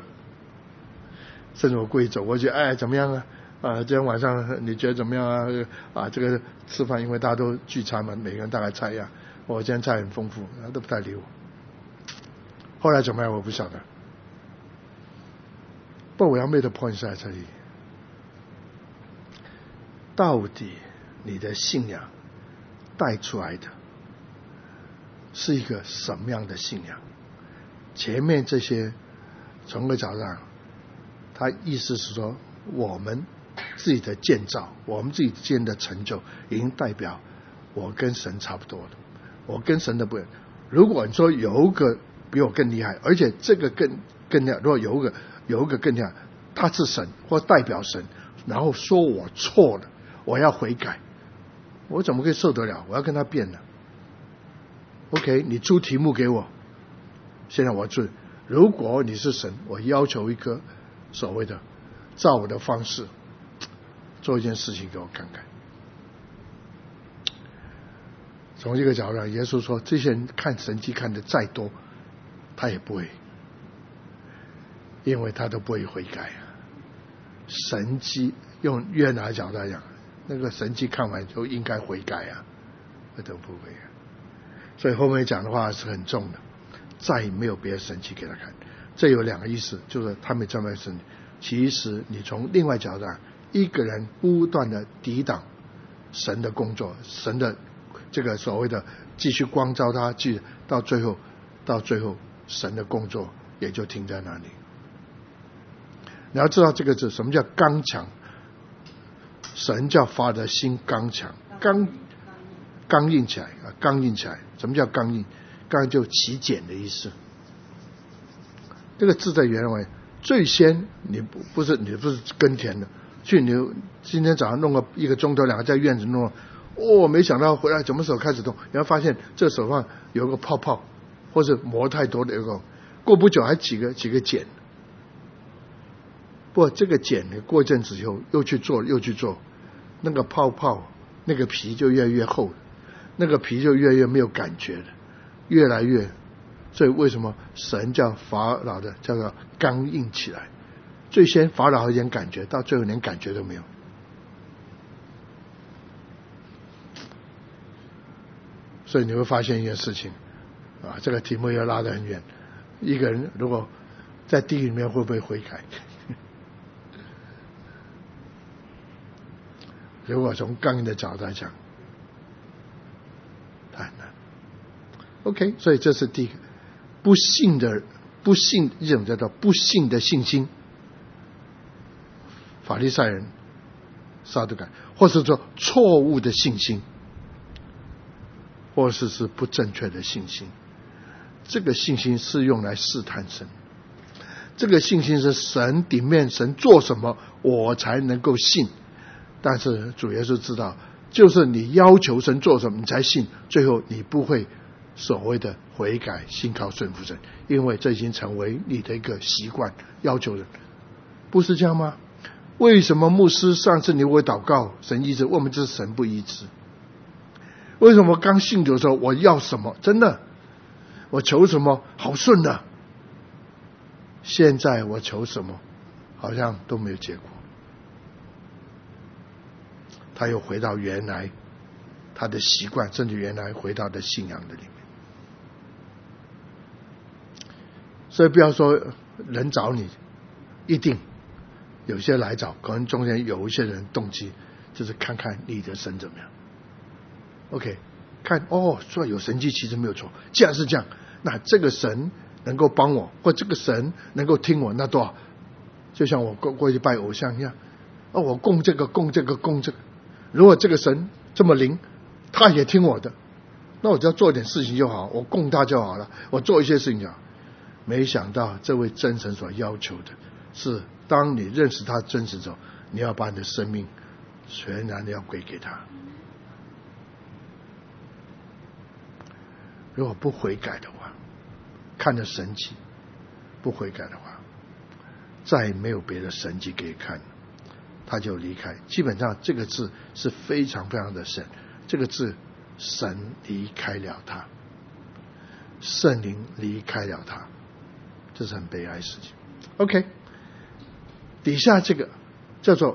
甚至我故意走过去，哎，怎么样啊？啊，今天晚上你觉得怎么样啊？啊，这个吃饭，因为大家都聚餐嘛，每个人大概菜样。我今天菜很丰富，他都不太理我。后来怎么样我不晓得。不，我要 make the point 是在这里，到底你的信仰带出来的是一个什么样的信仰？前面这些从个角度上，他意思是说，我们自己的建造，我们自己之间的成就，已经代表我跟神差不多了。我跟神的不一样。如果你说有一个比我更厉害，而且这个更更厉害，如果有一个有一个更厉害，他是神或代表神，然后说我错了，我要悔改， 我怎么可以受得了？我要跟他辩呢。OK， 你出题目给我，现在我做。如果你是神，我要求一个所谓的照我的方式做一件事情给我看看。从这个角度上，耶稣说，这些人看神迹看的再多，他也不会，因为他都不会悔改啊。神迹用约拿的角度来讲，那个神迹看完就应该悔改啊，那都不会啊。所以后面讲的话是很重的，再也没有别的神迹给他看。这有两个意思，就是他们这么神。其实你从另外角度上，一个人不断的抵挡神的工作，神的这个所谓的继续光照他，继到最后，到最后神的工作也就停在那里。你要知道这个字，什么叫刚强？神叫发的心刚强，刚刚硬起来啊，刚硬起来。什么叫刚硬？刚硬就起茧的意思。这个字在原文最先你不不是你不是耕田的，去你今天早上弄个一个钟头两个在院子弄，哦，没想到回来什么时候开始动，你要发现这手上有个泡泡，或是磨太多的有个，过不久还几个几个茧。不过这个茧呢，过一阵子以后又去做又去做，那个泡泡那个皮就越来越厚，那个皮就越来越没有感觉了，越来越。所以为什么神叫法老的叫做刚硬起来？最先法老有点感觉，到最后连感觉都没有。所以你会发现一件事情啊，这个题目要拉得很远。一个人如果在地狱里面会不会悔改？如果从刚硬的角度来讲，太难。OK， 所以这是第一个不信的不信一种叫做不信的信心。法利赛人、撒都该，或是说错误的信心，或是是不正确的信心。这个信心是用来试探神，这个信心是神顶面神做什么我才能够信。但是主耶稣知道，就是你要求神做什么你才信，最后你不会所谓的悔改信靠顺服神，因为这已经成为你的一个习惯，要求人，不是这样吗？为什么牧师上次你会祷告神医治，我们就是神不医治？为什么刚信主的时候我要什么真的我求什么好顺的，现在我求什么好像都没有结果？他又回到原来他的习惯，甚至原来回到的信仰的里面。所以不要说人找你，一定有些来找，可能中间有一些人动机就是看看你的神怎么样。 OK， 看哦，说有神迹其实没有错，既然是这样，那这个神能够帮我，或这个神能够听我，那多好。就像我过过去拜偶像一样，哦，我供这个供这个供这个，如果这个神这么灵，他也听我的，那我只要做点事情就好，我供他就好了，我做一些事情就好。没想到这位真神所要求的是，当你认识他真实之后，你要把你的生命全然的要归给他。如果不悔改的话，看着神迹不悔改的话，再没有别的神迹可以看，他就离开。基本上这个字是非常非常的深，这个字神离开了他，圣灵离开了他，这是很悲哀的事情。 OK， 底下这个叫做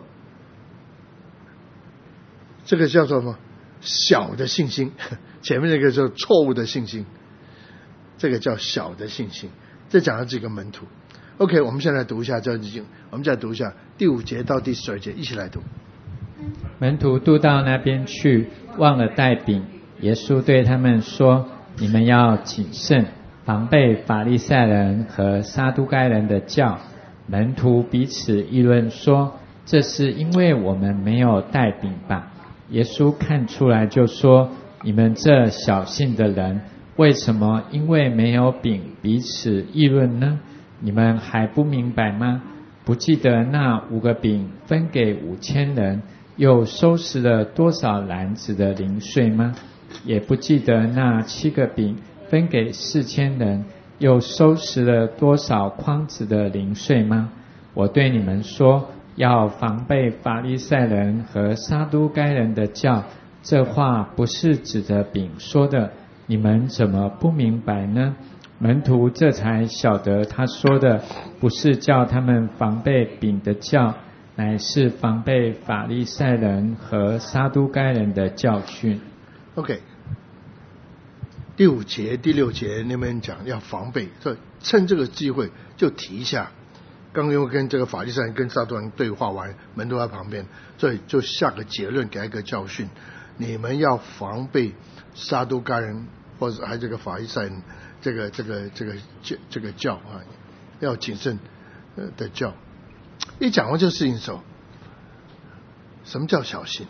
这个叫做什么？小的信心，前面那个叫错误的信心，这个叫小的信心。这讲了几个门徒。 OK， 我们现在读一下这经，我们再读一下第五节到第十二节，一起来读。
门徒渡到那边去，忘了带饼。耶稣对他们说：你们要谨慎，防备法利赛人和撒都该人的教。门徒彼此议论说：这是因为我们没有带饼吧？耶稣看出来就说：你们这小信的人，为什么因为没有饼彼此议论呢？你们还不明白吗？不记得那五个饼分给五千人， 又收拾了多少篮子的零碎吗？也不记得那七个饼分给四千人，又收拾了多少筐子的零碎吗？我对你们说，要防备法利赛人和撒都该人的教。这话不是指着饼说的，你们怎么不明白呢？门徒这才晓得他说的不是叫他们防备饼的教，乃是防备法利赛人和撒都该人的教训。
OK， 第五节第六节那边讲要防备，所以趁这个机会就提一下。刚刚跟这个法利赛人跟撒都人对话完，门徒在旁边，所以就下个结论，给一个教训：你们要防备撒都该人或者还有这个法利赛人这个这个这个这个教啊，要谨慎的教。一讲完这个事情的时候，什么叫小心？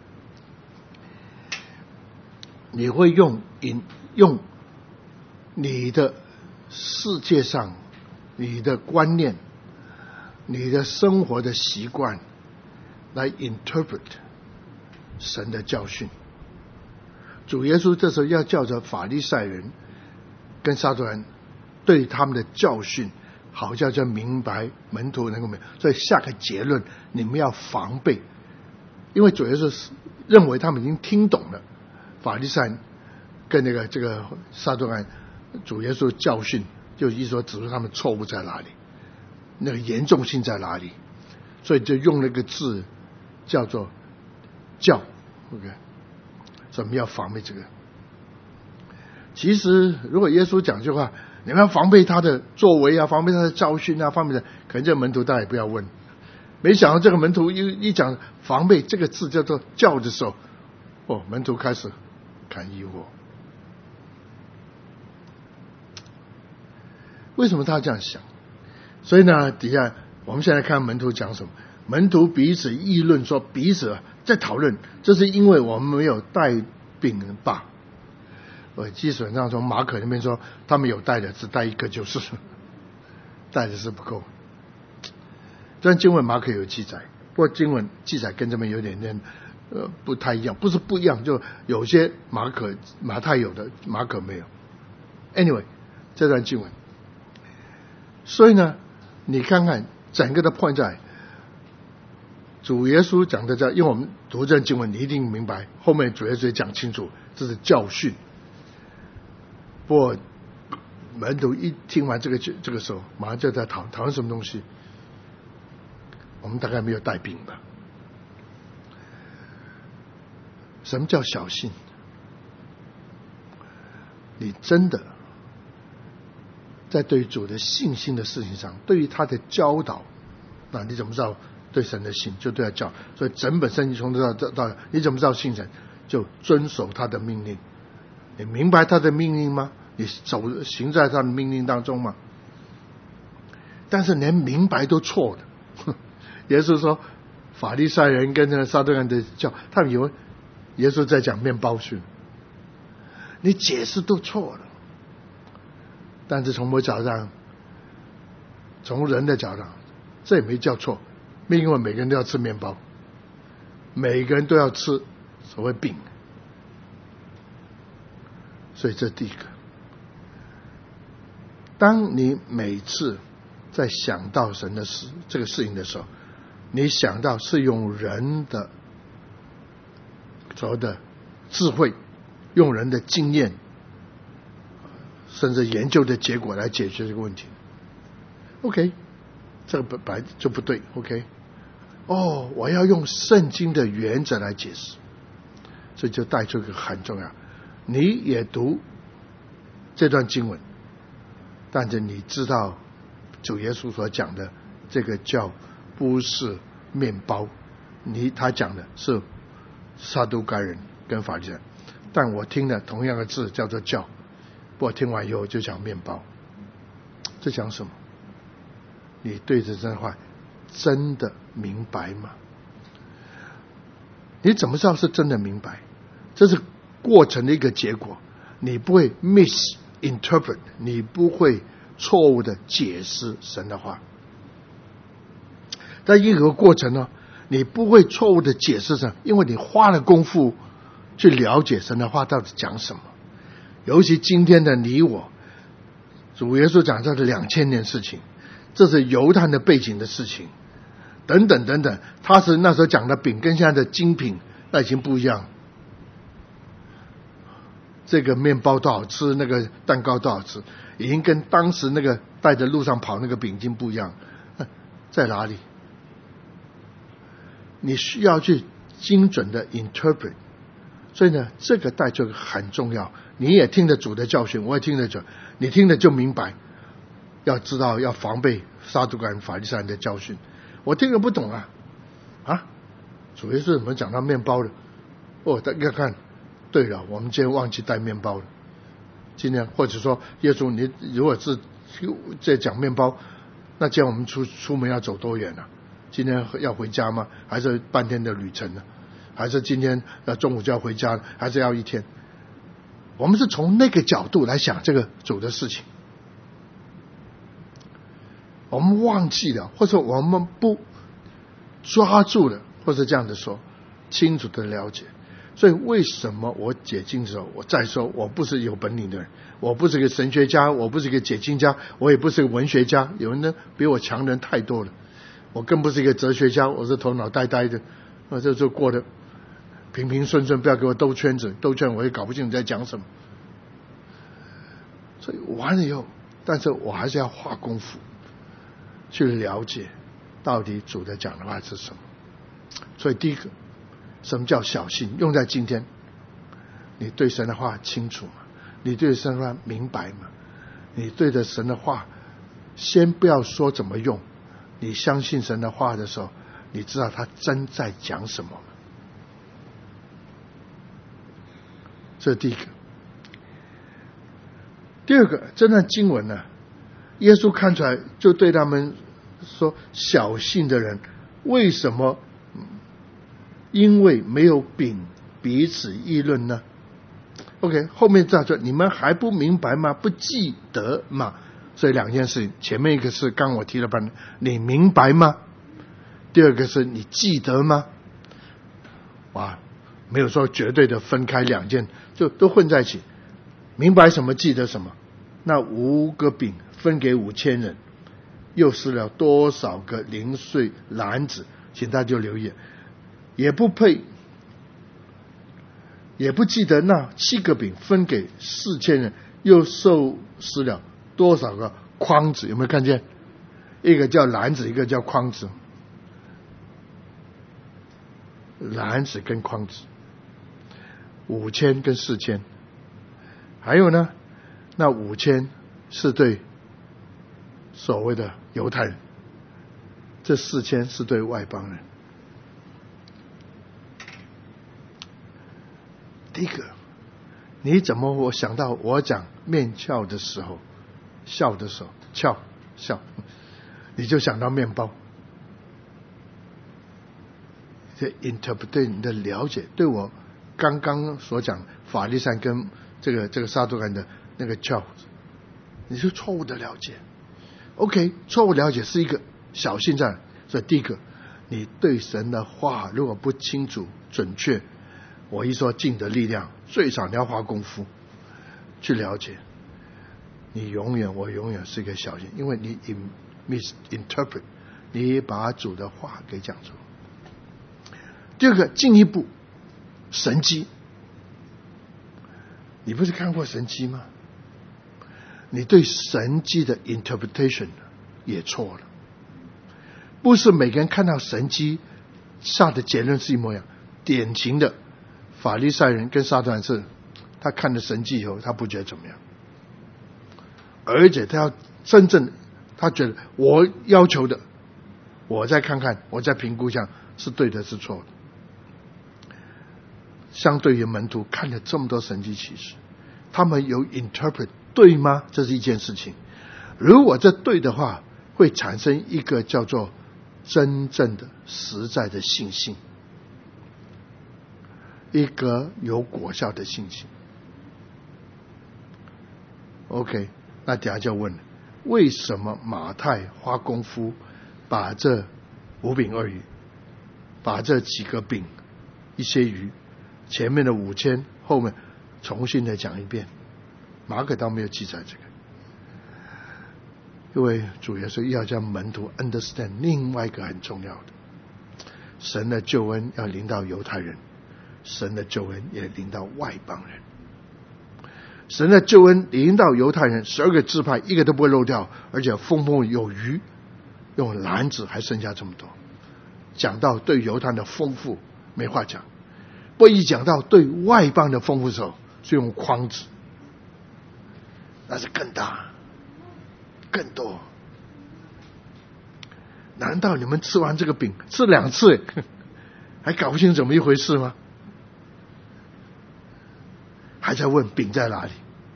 你会用引用你的世界上你的观念你的生活的习惯来 interpret 神的教训。主耶稣这时候要叫着法利赛人跟撒都人对他们的教训，好叫叫明白门徒能够明白。所以下个结论，你们要防备，因为主耶稣认为他们已经听懂了法利赛人跟那个这个撒都人主耶稣教训，就意思说指出他们错误在哪里，那个严重性在哪里，所以就用那个字叫做教 OK， 所以我们要防备这个。其实如果耶稣讲这句话，你们要防备他的作为啊，防备他的教训啊，防备的，可能这个门徒大家也不要问。没想到这个门徒一一讲防备这个字叫做教的时候，哦，门徒开始看疑惑。为什么他这样想？所以呢，底下我们现在看门徒讲什么。门徒彼此议论说，彼此在讨论，这是因为我们没有带饼吧。我基本上从马可那边说，他们有带的，只带一个就是，带的是不够。虽然经文马可有记载，不过经文记载跟这边有点点呃不太一样，不是不一样，就有些马可马太有的，马可没有。Anyway， 这段经文，所以呢，你看看整个的 point 在主耶稣讲的这，因为我们读这段经文，你一定明白后面主耶稣也讲清楚，这是教训。不过门徒一听完这个这个时候，马上就在讨讨论什么东西。我们大概没有带饼吧？什么叫小信？你真的在对主的信心的事情上，对于他的教导，那你怎么知道对神的信？就对他教。所以整本圣经从头到到，你怎么知道信神？就遵守他的命令。你明白他的命令吗？你走行在他的命令当中吗？但是连明白都错了。耶稣说法利赛人跟那撒都人的教，他们以为耶稣在讲面包训，你解释都错了。但是从我角度上，从人的角度上，这也没叫错，因为每个人都要吃面包，每个人都要吃所谓饼，所以这第一个。当你每次在想到神的事这个事情的时候，你想到是用人的所谓的智慧，用人的经验，甚至研究的结果来解决这个问题。OK， 这个本来就不对。OK， 哦，我要用圣经的原则来解释，所以就带出一个很重要。你也读这段经文，但是你知道主耶稣所讲的这个叫不是面包，你他讲的是撒都该人跟法利赛人，但我听了同样的字叫做教，不过听完以后就讲面包。这讲什么？你对着这话真的明白吗？你怎么知道是真的明白？这是过程的一个结果，你不会 misinterpret， 你不会错误的解释神的话。但一个过程呢， 你不会错误的解释神，因为你花了功夫去了解神的话到底讲什么。尤其今天的你我，主耶稣讲到的两千年事情，这是犹太的背景的事情，等等等等，他是那时候讲的饼跟现在的精品那已经不一样。这个面包多好吃，那个蛋糕多好吃，已经跟当时那个带着路上跑那个饼已经不一样。在哪里？你需要去精准的 interpret。 所以呢，这个带就很重要。你也听得主的教训，我也听得主，你听了就明白，要知道要防备撒都该人法利赛人的教训。我听了不懂啊啊！主耶稣怎么讲到面包的？哦，大家看，对了，我们今天忘记带面包了。今天或者说，耶稣，你如果是在讲面包，那今天我们出出门要走多远啊？今天要回家吗？还是半天的旅程呢？还是今天要中午就要回家，还是要一天？我们是从那个角度来想这个主的事情。我们忘记了，或者我们不抓住了，或者这样的说，清楚的了解。所以为什么我解经的时候，我再说我不是有本领的人，我不是个神学家，我不是个解经家，我也不是个文学家，有人呢比我强人太多了。我更不是一个哲学家，我是头脑呆呆的，那这就过得平平顺顺，不要给我兜圈子，兜圈我也搞不清你在讲什么。所以完了以后，但是我还是要花功夫去了解到底主的讲的话是什么。所以第一个，什么叫小信？用在今天，你对神的话清楚吗？你对神的话明白吗？你对着神的话，先不要说怎么用，你相信神的话的时候，你知道他真在讲什么吗？这是第一个。第二个，这段经文呢，耶稣看出来就对他们说，小信的人为什么因为没有饼彼此议论呢？ OK， 后面再说，你们还不明白吗？不记得吗？所以两件事情，前面一个是刚我提了半天，你明白吗？第二个是你记得吗？哇，没有说绝对的分开两件，就都混在一起。明白什么记得什么？那五个饼分给五千人，又失了多少个零碎篮子？请大家就留意，也不配，也不记得那七个饼分给四千人，又受失了多少个筐子？有没有看见？一个叫篮子，一个叫筐子。篮子跟筐子，五千跟四千。还有呢，那五千是对所谓的犹太人，这四千是对外邦人。第一个，你怎么我想到我讲面酵的时候，笑的时候，笑笑，你就想到面包？这 interpret 你的了解，对我刚刚所讲法利赛跟这个这个撒都该人的那个教，你就错误的了解。OK， 错误了解是一个小信在。所以第一个，你对神的话如果不清楚准确，我一说尽的力量，最少你要花功夫去了解。你永远我永远是一个小信，因为你 misinterpret， 你把主的话给讲错。第二个，进一步神迹，你不是看过神迹吗？你对神迹的 interpretation 也错了。不是每个人看到神迹下的结论是一模一样。典型的法利赛人跟撒都该人是，他看了神迹以后，他不觉得怎么样，而且他要真正，他觉得我要求的，我再看看，我再评估一下是对的是错的。相对于门徒看了这么多神迹奇事，他们有 interpret 对吗？这是一件事情。如果这对的话，会产生一个叫做真正的实在的信心，一个有果效的信心。 OK， 那等下就问了，为什么马太花功夫把这五饼二鱼把这几个饼、一些鱼，前面的五千，后面重新的讲一遍。马可倒没有记载这个，因为主耶稣要叫门徒 understand 另外一个很重要的，神的救恩要临到犹太人，神的救恩也临到外邦人。神的救恩临到犹太人，十二个支派一个都不会漏掉，而且丰丰有余，用篮子还剩下这么多。讲到对犹太人的丰富没话讲，不一讲到对外邦的丰富的时候，是用筐子，那是更大更多。难道你们吃完这个饼吃两次还搞不清怎么一回事吗？还在问饼在哪里？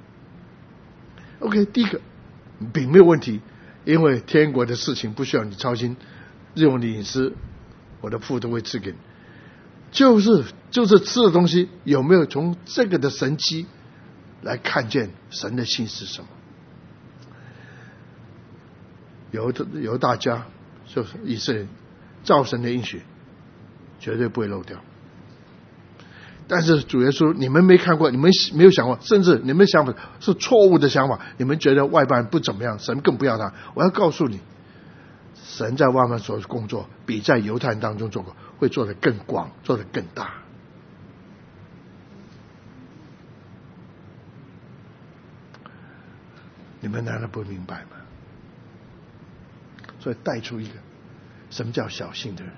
OK， 第一个饼没有问题，因为天国的事情不需要你操心，日用的饮食我的父都会赐给你。就是就是吃的东西有没有从这个的神迹来看见神的心是什么？犹犹大家就是以色列照神的应许绝对不会漏掉。但是主耶稣，你们没看过，你们没有想过，甚至你们想法是错误的想法，你们觉得外邦人不怎么样，神更不要他。我要告诉你，神在外邦所的工作比在犹太人当中做过会做得更广，做得更大。你们难道不明白吗？所以带出一个什么叫小信的人。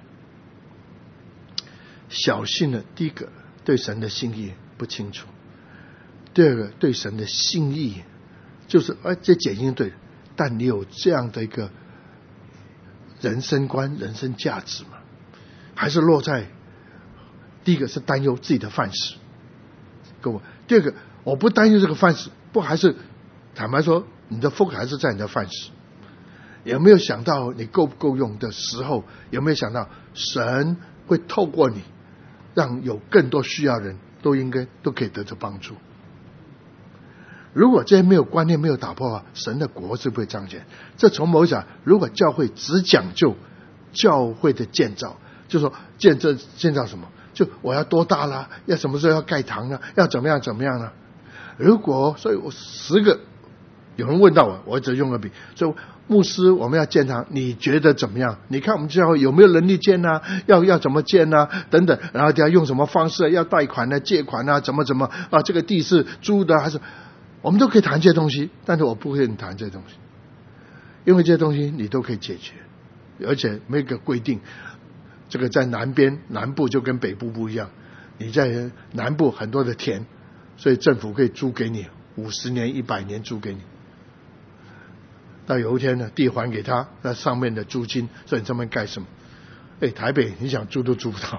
小信的第一个对神的心意不清楚，第二个对神的心意就是哎，这解经对，但你有这样的一个人生观、人生价值吗？还是落在第一个是担忧自己的饭食，各位；第二个我不担忧这个饭食，不还是坦白说，你的 focus 还是在你的饭食。有没有想到你够不够用的时候，有没有想到神会透过你让有更多需要的人都应该都可以得着帮助？如果这些没有观念没有打破的话，神的国是不会彰显。这从某种，如果教会只讲究教会的建造，就说建造建造什么，就我要多大啦，要什么时候要盖堂呢，要怎么样怎么样呢？如果所以我十个有人问到我，我只用个笔，所以牧师我们要建堂，你觉得怎么样？你看我们教会有没有能力建啊？要要怎么建啊？等等，然后要用什么方式？要贷款呢、借款啊？怎么怎么啊？这个地是租的还是？我们都可以谈这些东西，但是我不会谈这些东西，因为这些东西你都可以解决，而且没有个规定。这个在南边南部就跟北部不一样，你在南部很多的田，所以政府可以租给你五十年、一百年租给你。到有一天呢，地还给他，那上面的租金，所以你上面盖什么？哎，台北你想租都租不到。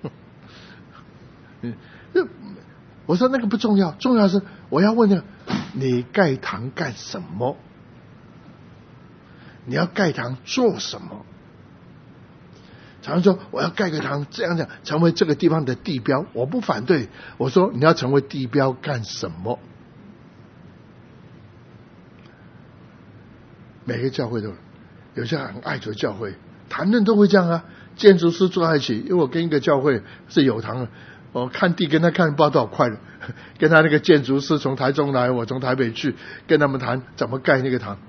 嗯，我说那个不重要，重要是我要问的，你盖堂干什么？你要盖堂做什么？常说我要盖个堂，这样讲成为这个地方的地标，我不反对。我说你要成为地标干什么？每个教会都有些很爱主教会，谈论都会这样啊。建筑师坐在一起，因为我跟一个教会是有堂的，我看地跟他看不知道多少块了，跟他那个建筑师从台中来，我从台北去跟他们谈怎么盖那个堂。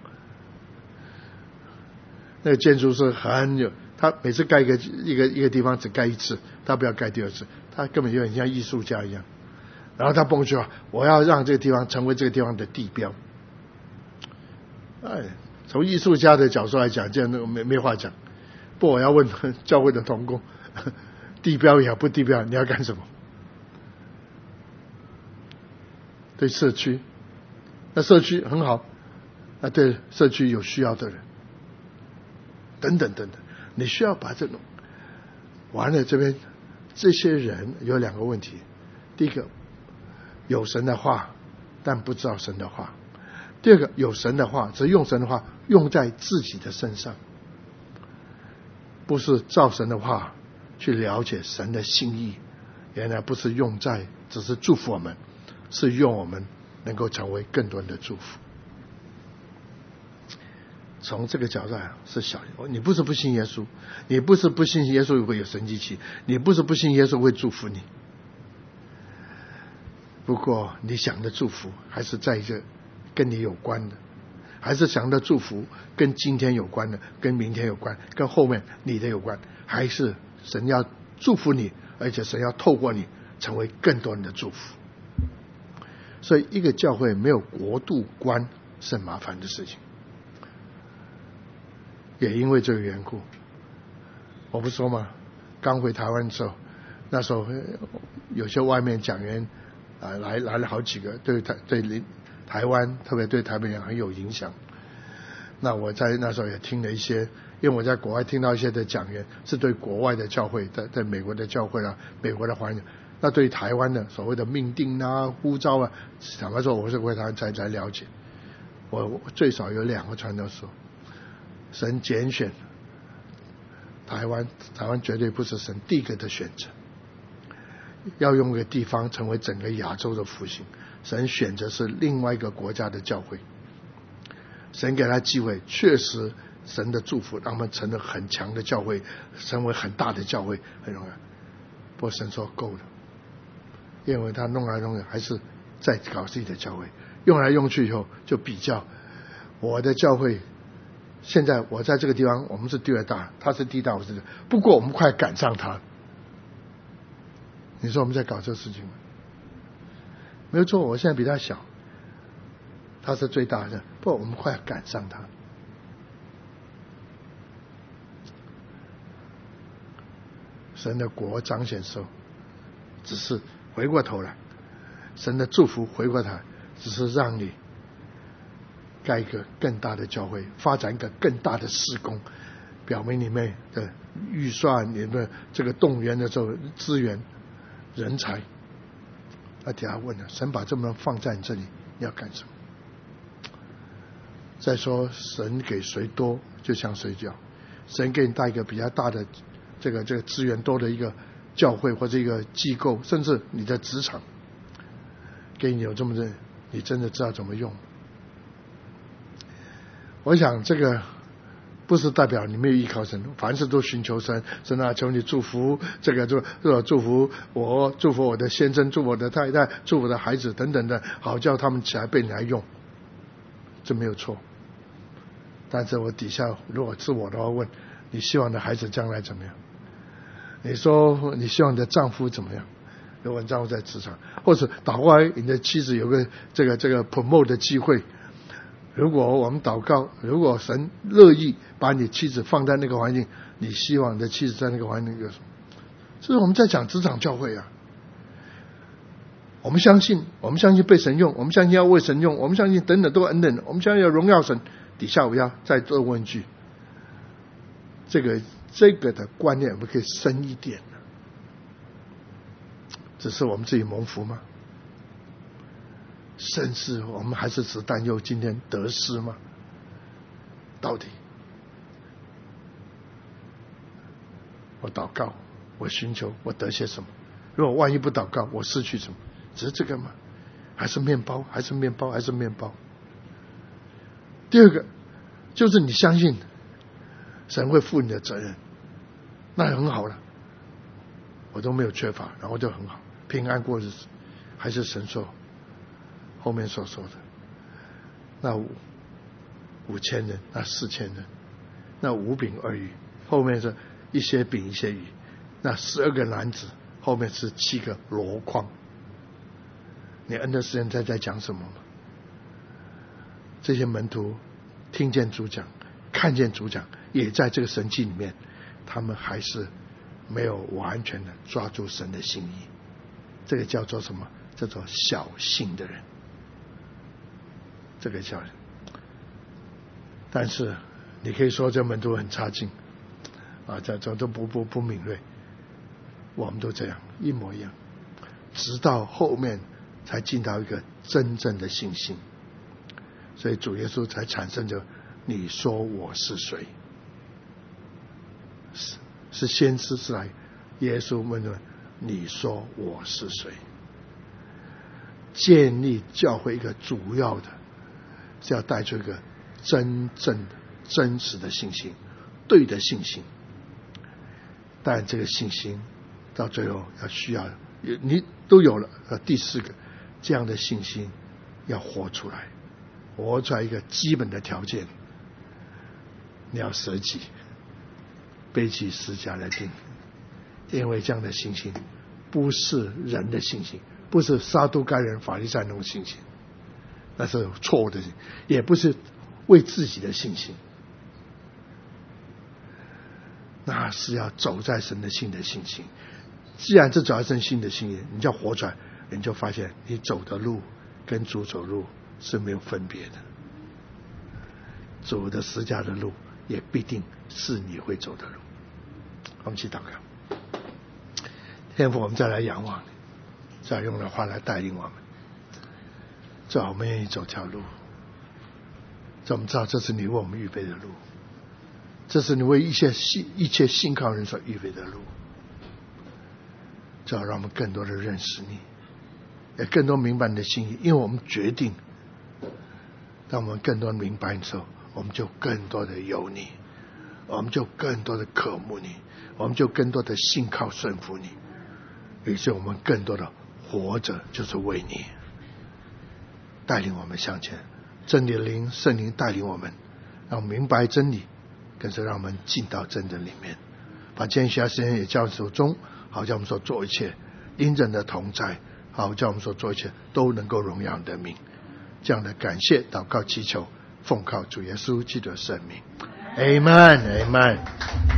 那个建筑师很有，他每次盖一个一个一个地方只盖一次，他不要盖第二次，他根本就很像艺术家一样。然后他蹦出来，我要让这个地方成为这个地方的地标。哎，从艺术家的角度来讲，这样那个没没话讲。不，我要问教会的同工，地标也好不地标，你要干什么？对社区，那社区很好，那对社区有需要的人，等等等等，你需要把这种完了。这边这些人有两个问题：第一个，有神的话，但不知道神的话；第二个，有神的话，只用神的话用在自己的身上，不是照神的话去了解神的心意。原来不是用在只是祝福我们，是用我们能够成为更多人的祝福。 从这个角度来是小，你不是不信耶稣，你不是不信耶稣会有神迹奇，你不是不信耶稣会祝福你，不过你想的祝福还是在这跟你有关的，还是想的祝福跟今天有关的，跟明天有关，跟后面你的有关，还是神要祝福你，而且神要透过你成为更多人的祝福。所以一个教会没有国度观是很麻烦的事情。也因为这个缘故，我不说嘛，刚回台湾的时候，那时候有些外面讲员啊来来了好几个，对台对台湾特别对台北人很有影响。那我在那时候也听了一些，因为我在国外听到一些的讲员是对国外的教会，在在美国的教会啊，美国的环境，那对台湾的所谓的命定啊、呼召啊，坦白说我是为他才才了解。我, 我最少有两个传道书。神拣选台湾，台湾绝对不是神第一个的选择，要用一个地方成为整个亚洲的复兴。神选择是另外一个国家的教会，神给他机会，确实神的祝福让他们成了很强的教会，成为很大的教会，很容易。不过神说够了，因为他弄来弄去还是在搞自己的教会，用来用去以后就比较我的教会。现在我在这个地方，我们是第二大，他是第一大，我是不过我们快赶上他。你说我们在搞这个事情吗？没有错，我现在比他小，他是最大的，不过我们快赶上他。神的国彰显的时候，只是回过头来，神的祝福回过头来，只是让你盖一个更大的教会，发展一个更大的事工，表明你们的预算、你们这个动员的时候资源、人才。那底下问了，神把这么多放在你这里，你要干什么？再说，神给谁多就像谁教，神给你带一个比较大的这个这个资源多的一个教会或者一个机构，甚至你的职场，给你有这么多，你真的知道怎么用？我想这个不是代表你没有依靠神，凡事都寻求神，神啊，求你祝福这个，就祝福我，祝福我的先生，祝福我的太太，祝福我的孩子等等的，好叫他们起来被你来用，这没有错。但是我底下如果是我的话，问你希望你的孩子将来怎么样？你说你希望你的丈夫怎么样？如果你丈夫在职场，或者倒过来你的妻子有个这个这个 promote 的机会。如果我们祷告，如果神乐意把你妻子放在那个环境，你希望你的妻子在那个环境有什么？这是我们在讲职场教会啊。我们相信，我们相信被神用，我们相信要为神用，我们相信等等都恩等，我们相信要荣耀神。底下我要再多问一句，这个这个的观念我们可以深一点，只是我们自己蒙福吗？甚至我们还是只担忧今天得失吗？到底我祷告，我寻求，我得些什么？如果万一不祷告，我失去什么？只是这个吗？还是面包？还是面包？还是面包？第二个就是你相信神会负你的责任，那很好了，我都没有缺乏，然后就很好，平安过日子。还是神说后面所说的那五五千人，那四千人，那五饼二鱼，后面是一些饼一些鱼，那十二个男子，后面是七个箩筐。你恩的时间在在讲什么吗？这些门徒听见主讲，看见主讲，也在这个神迹里面，他们还是没有完全的抓住神的心意。这个叫做什么？叫做小信的人。这个叫人。但是你可以说这门徒很差劲啊，这这都不不不敏锐。我们都这样，一模一样，直到后面才进到一个真正的信心。所以主耶稣才产生着你说我是谁，是是先知是来耶稣问问你说我是谁。建立教会一个主要的是要带出一个真正的真实的信心，对的信心。但这个信心到最后要需要你都有了。呃，第四个，这样的信心要活出来，活出来一个基本的条件，你要舍己，背起十字架来定。因为这样的信心不是人的信心，不是撒都该人法利赛人的信心，那是错误的信心，也不是为自己的信心，那是要走在神的信的信心。既然是走在神信的信心，你就要活出来，你就发现你走的路跟主走路是没有分别的，主的十字架的路也必定是你会走的路。我们去祷告。天父，我们再来仰望你，再用的话来带领我们，最好我们愿意走条路，这我们知道这是你为我们预备的路，这是你为一切信一切信靠人所预备的路，最好让我们更多的认识你，也更多明白你的心意。因为我们决定，当我们更多明白的时候，我们就更多的有你，我们就更多的渴慕你，我们就更多的信靠顺服你，于是我们更多的活着就是为你，带领我们向前。真理的灵圣灵带领我们，让我们明白真理，更是让我们进到真理里面。把今天学习时间也交手中，好叫我们所做一切因人的同在，好叫我们所做一切都能够荣耀你的名。这样的感谢祷告祈求，奉靠主耶稣基督的圣名， Amen Amen。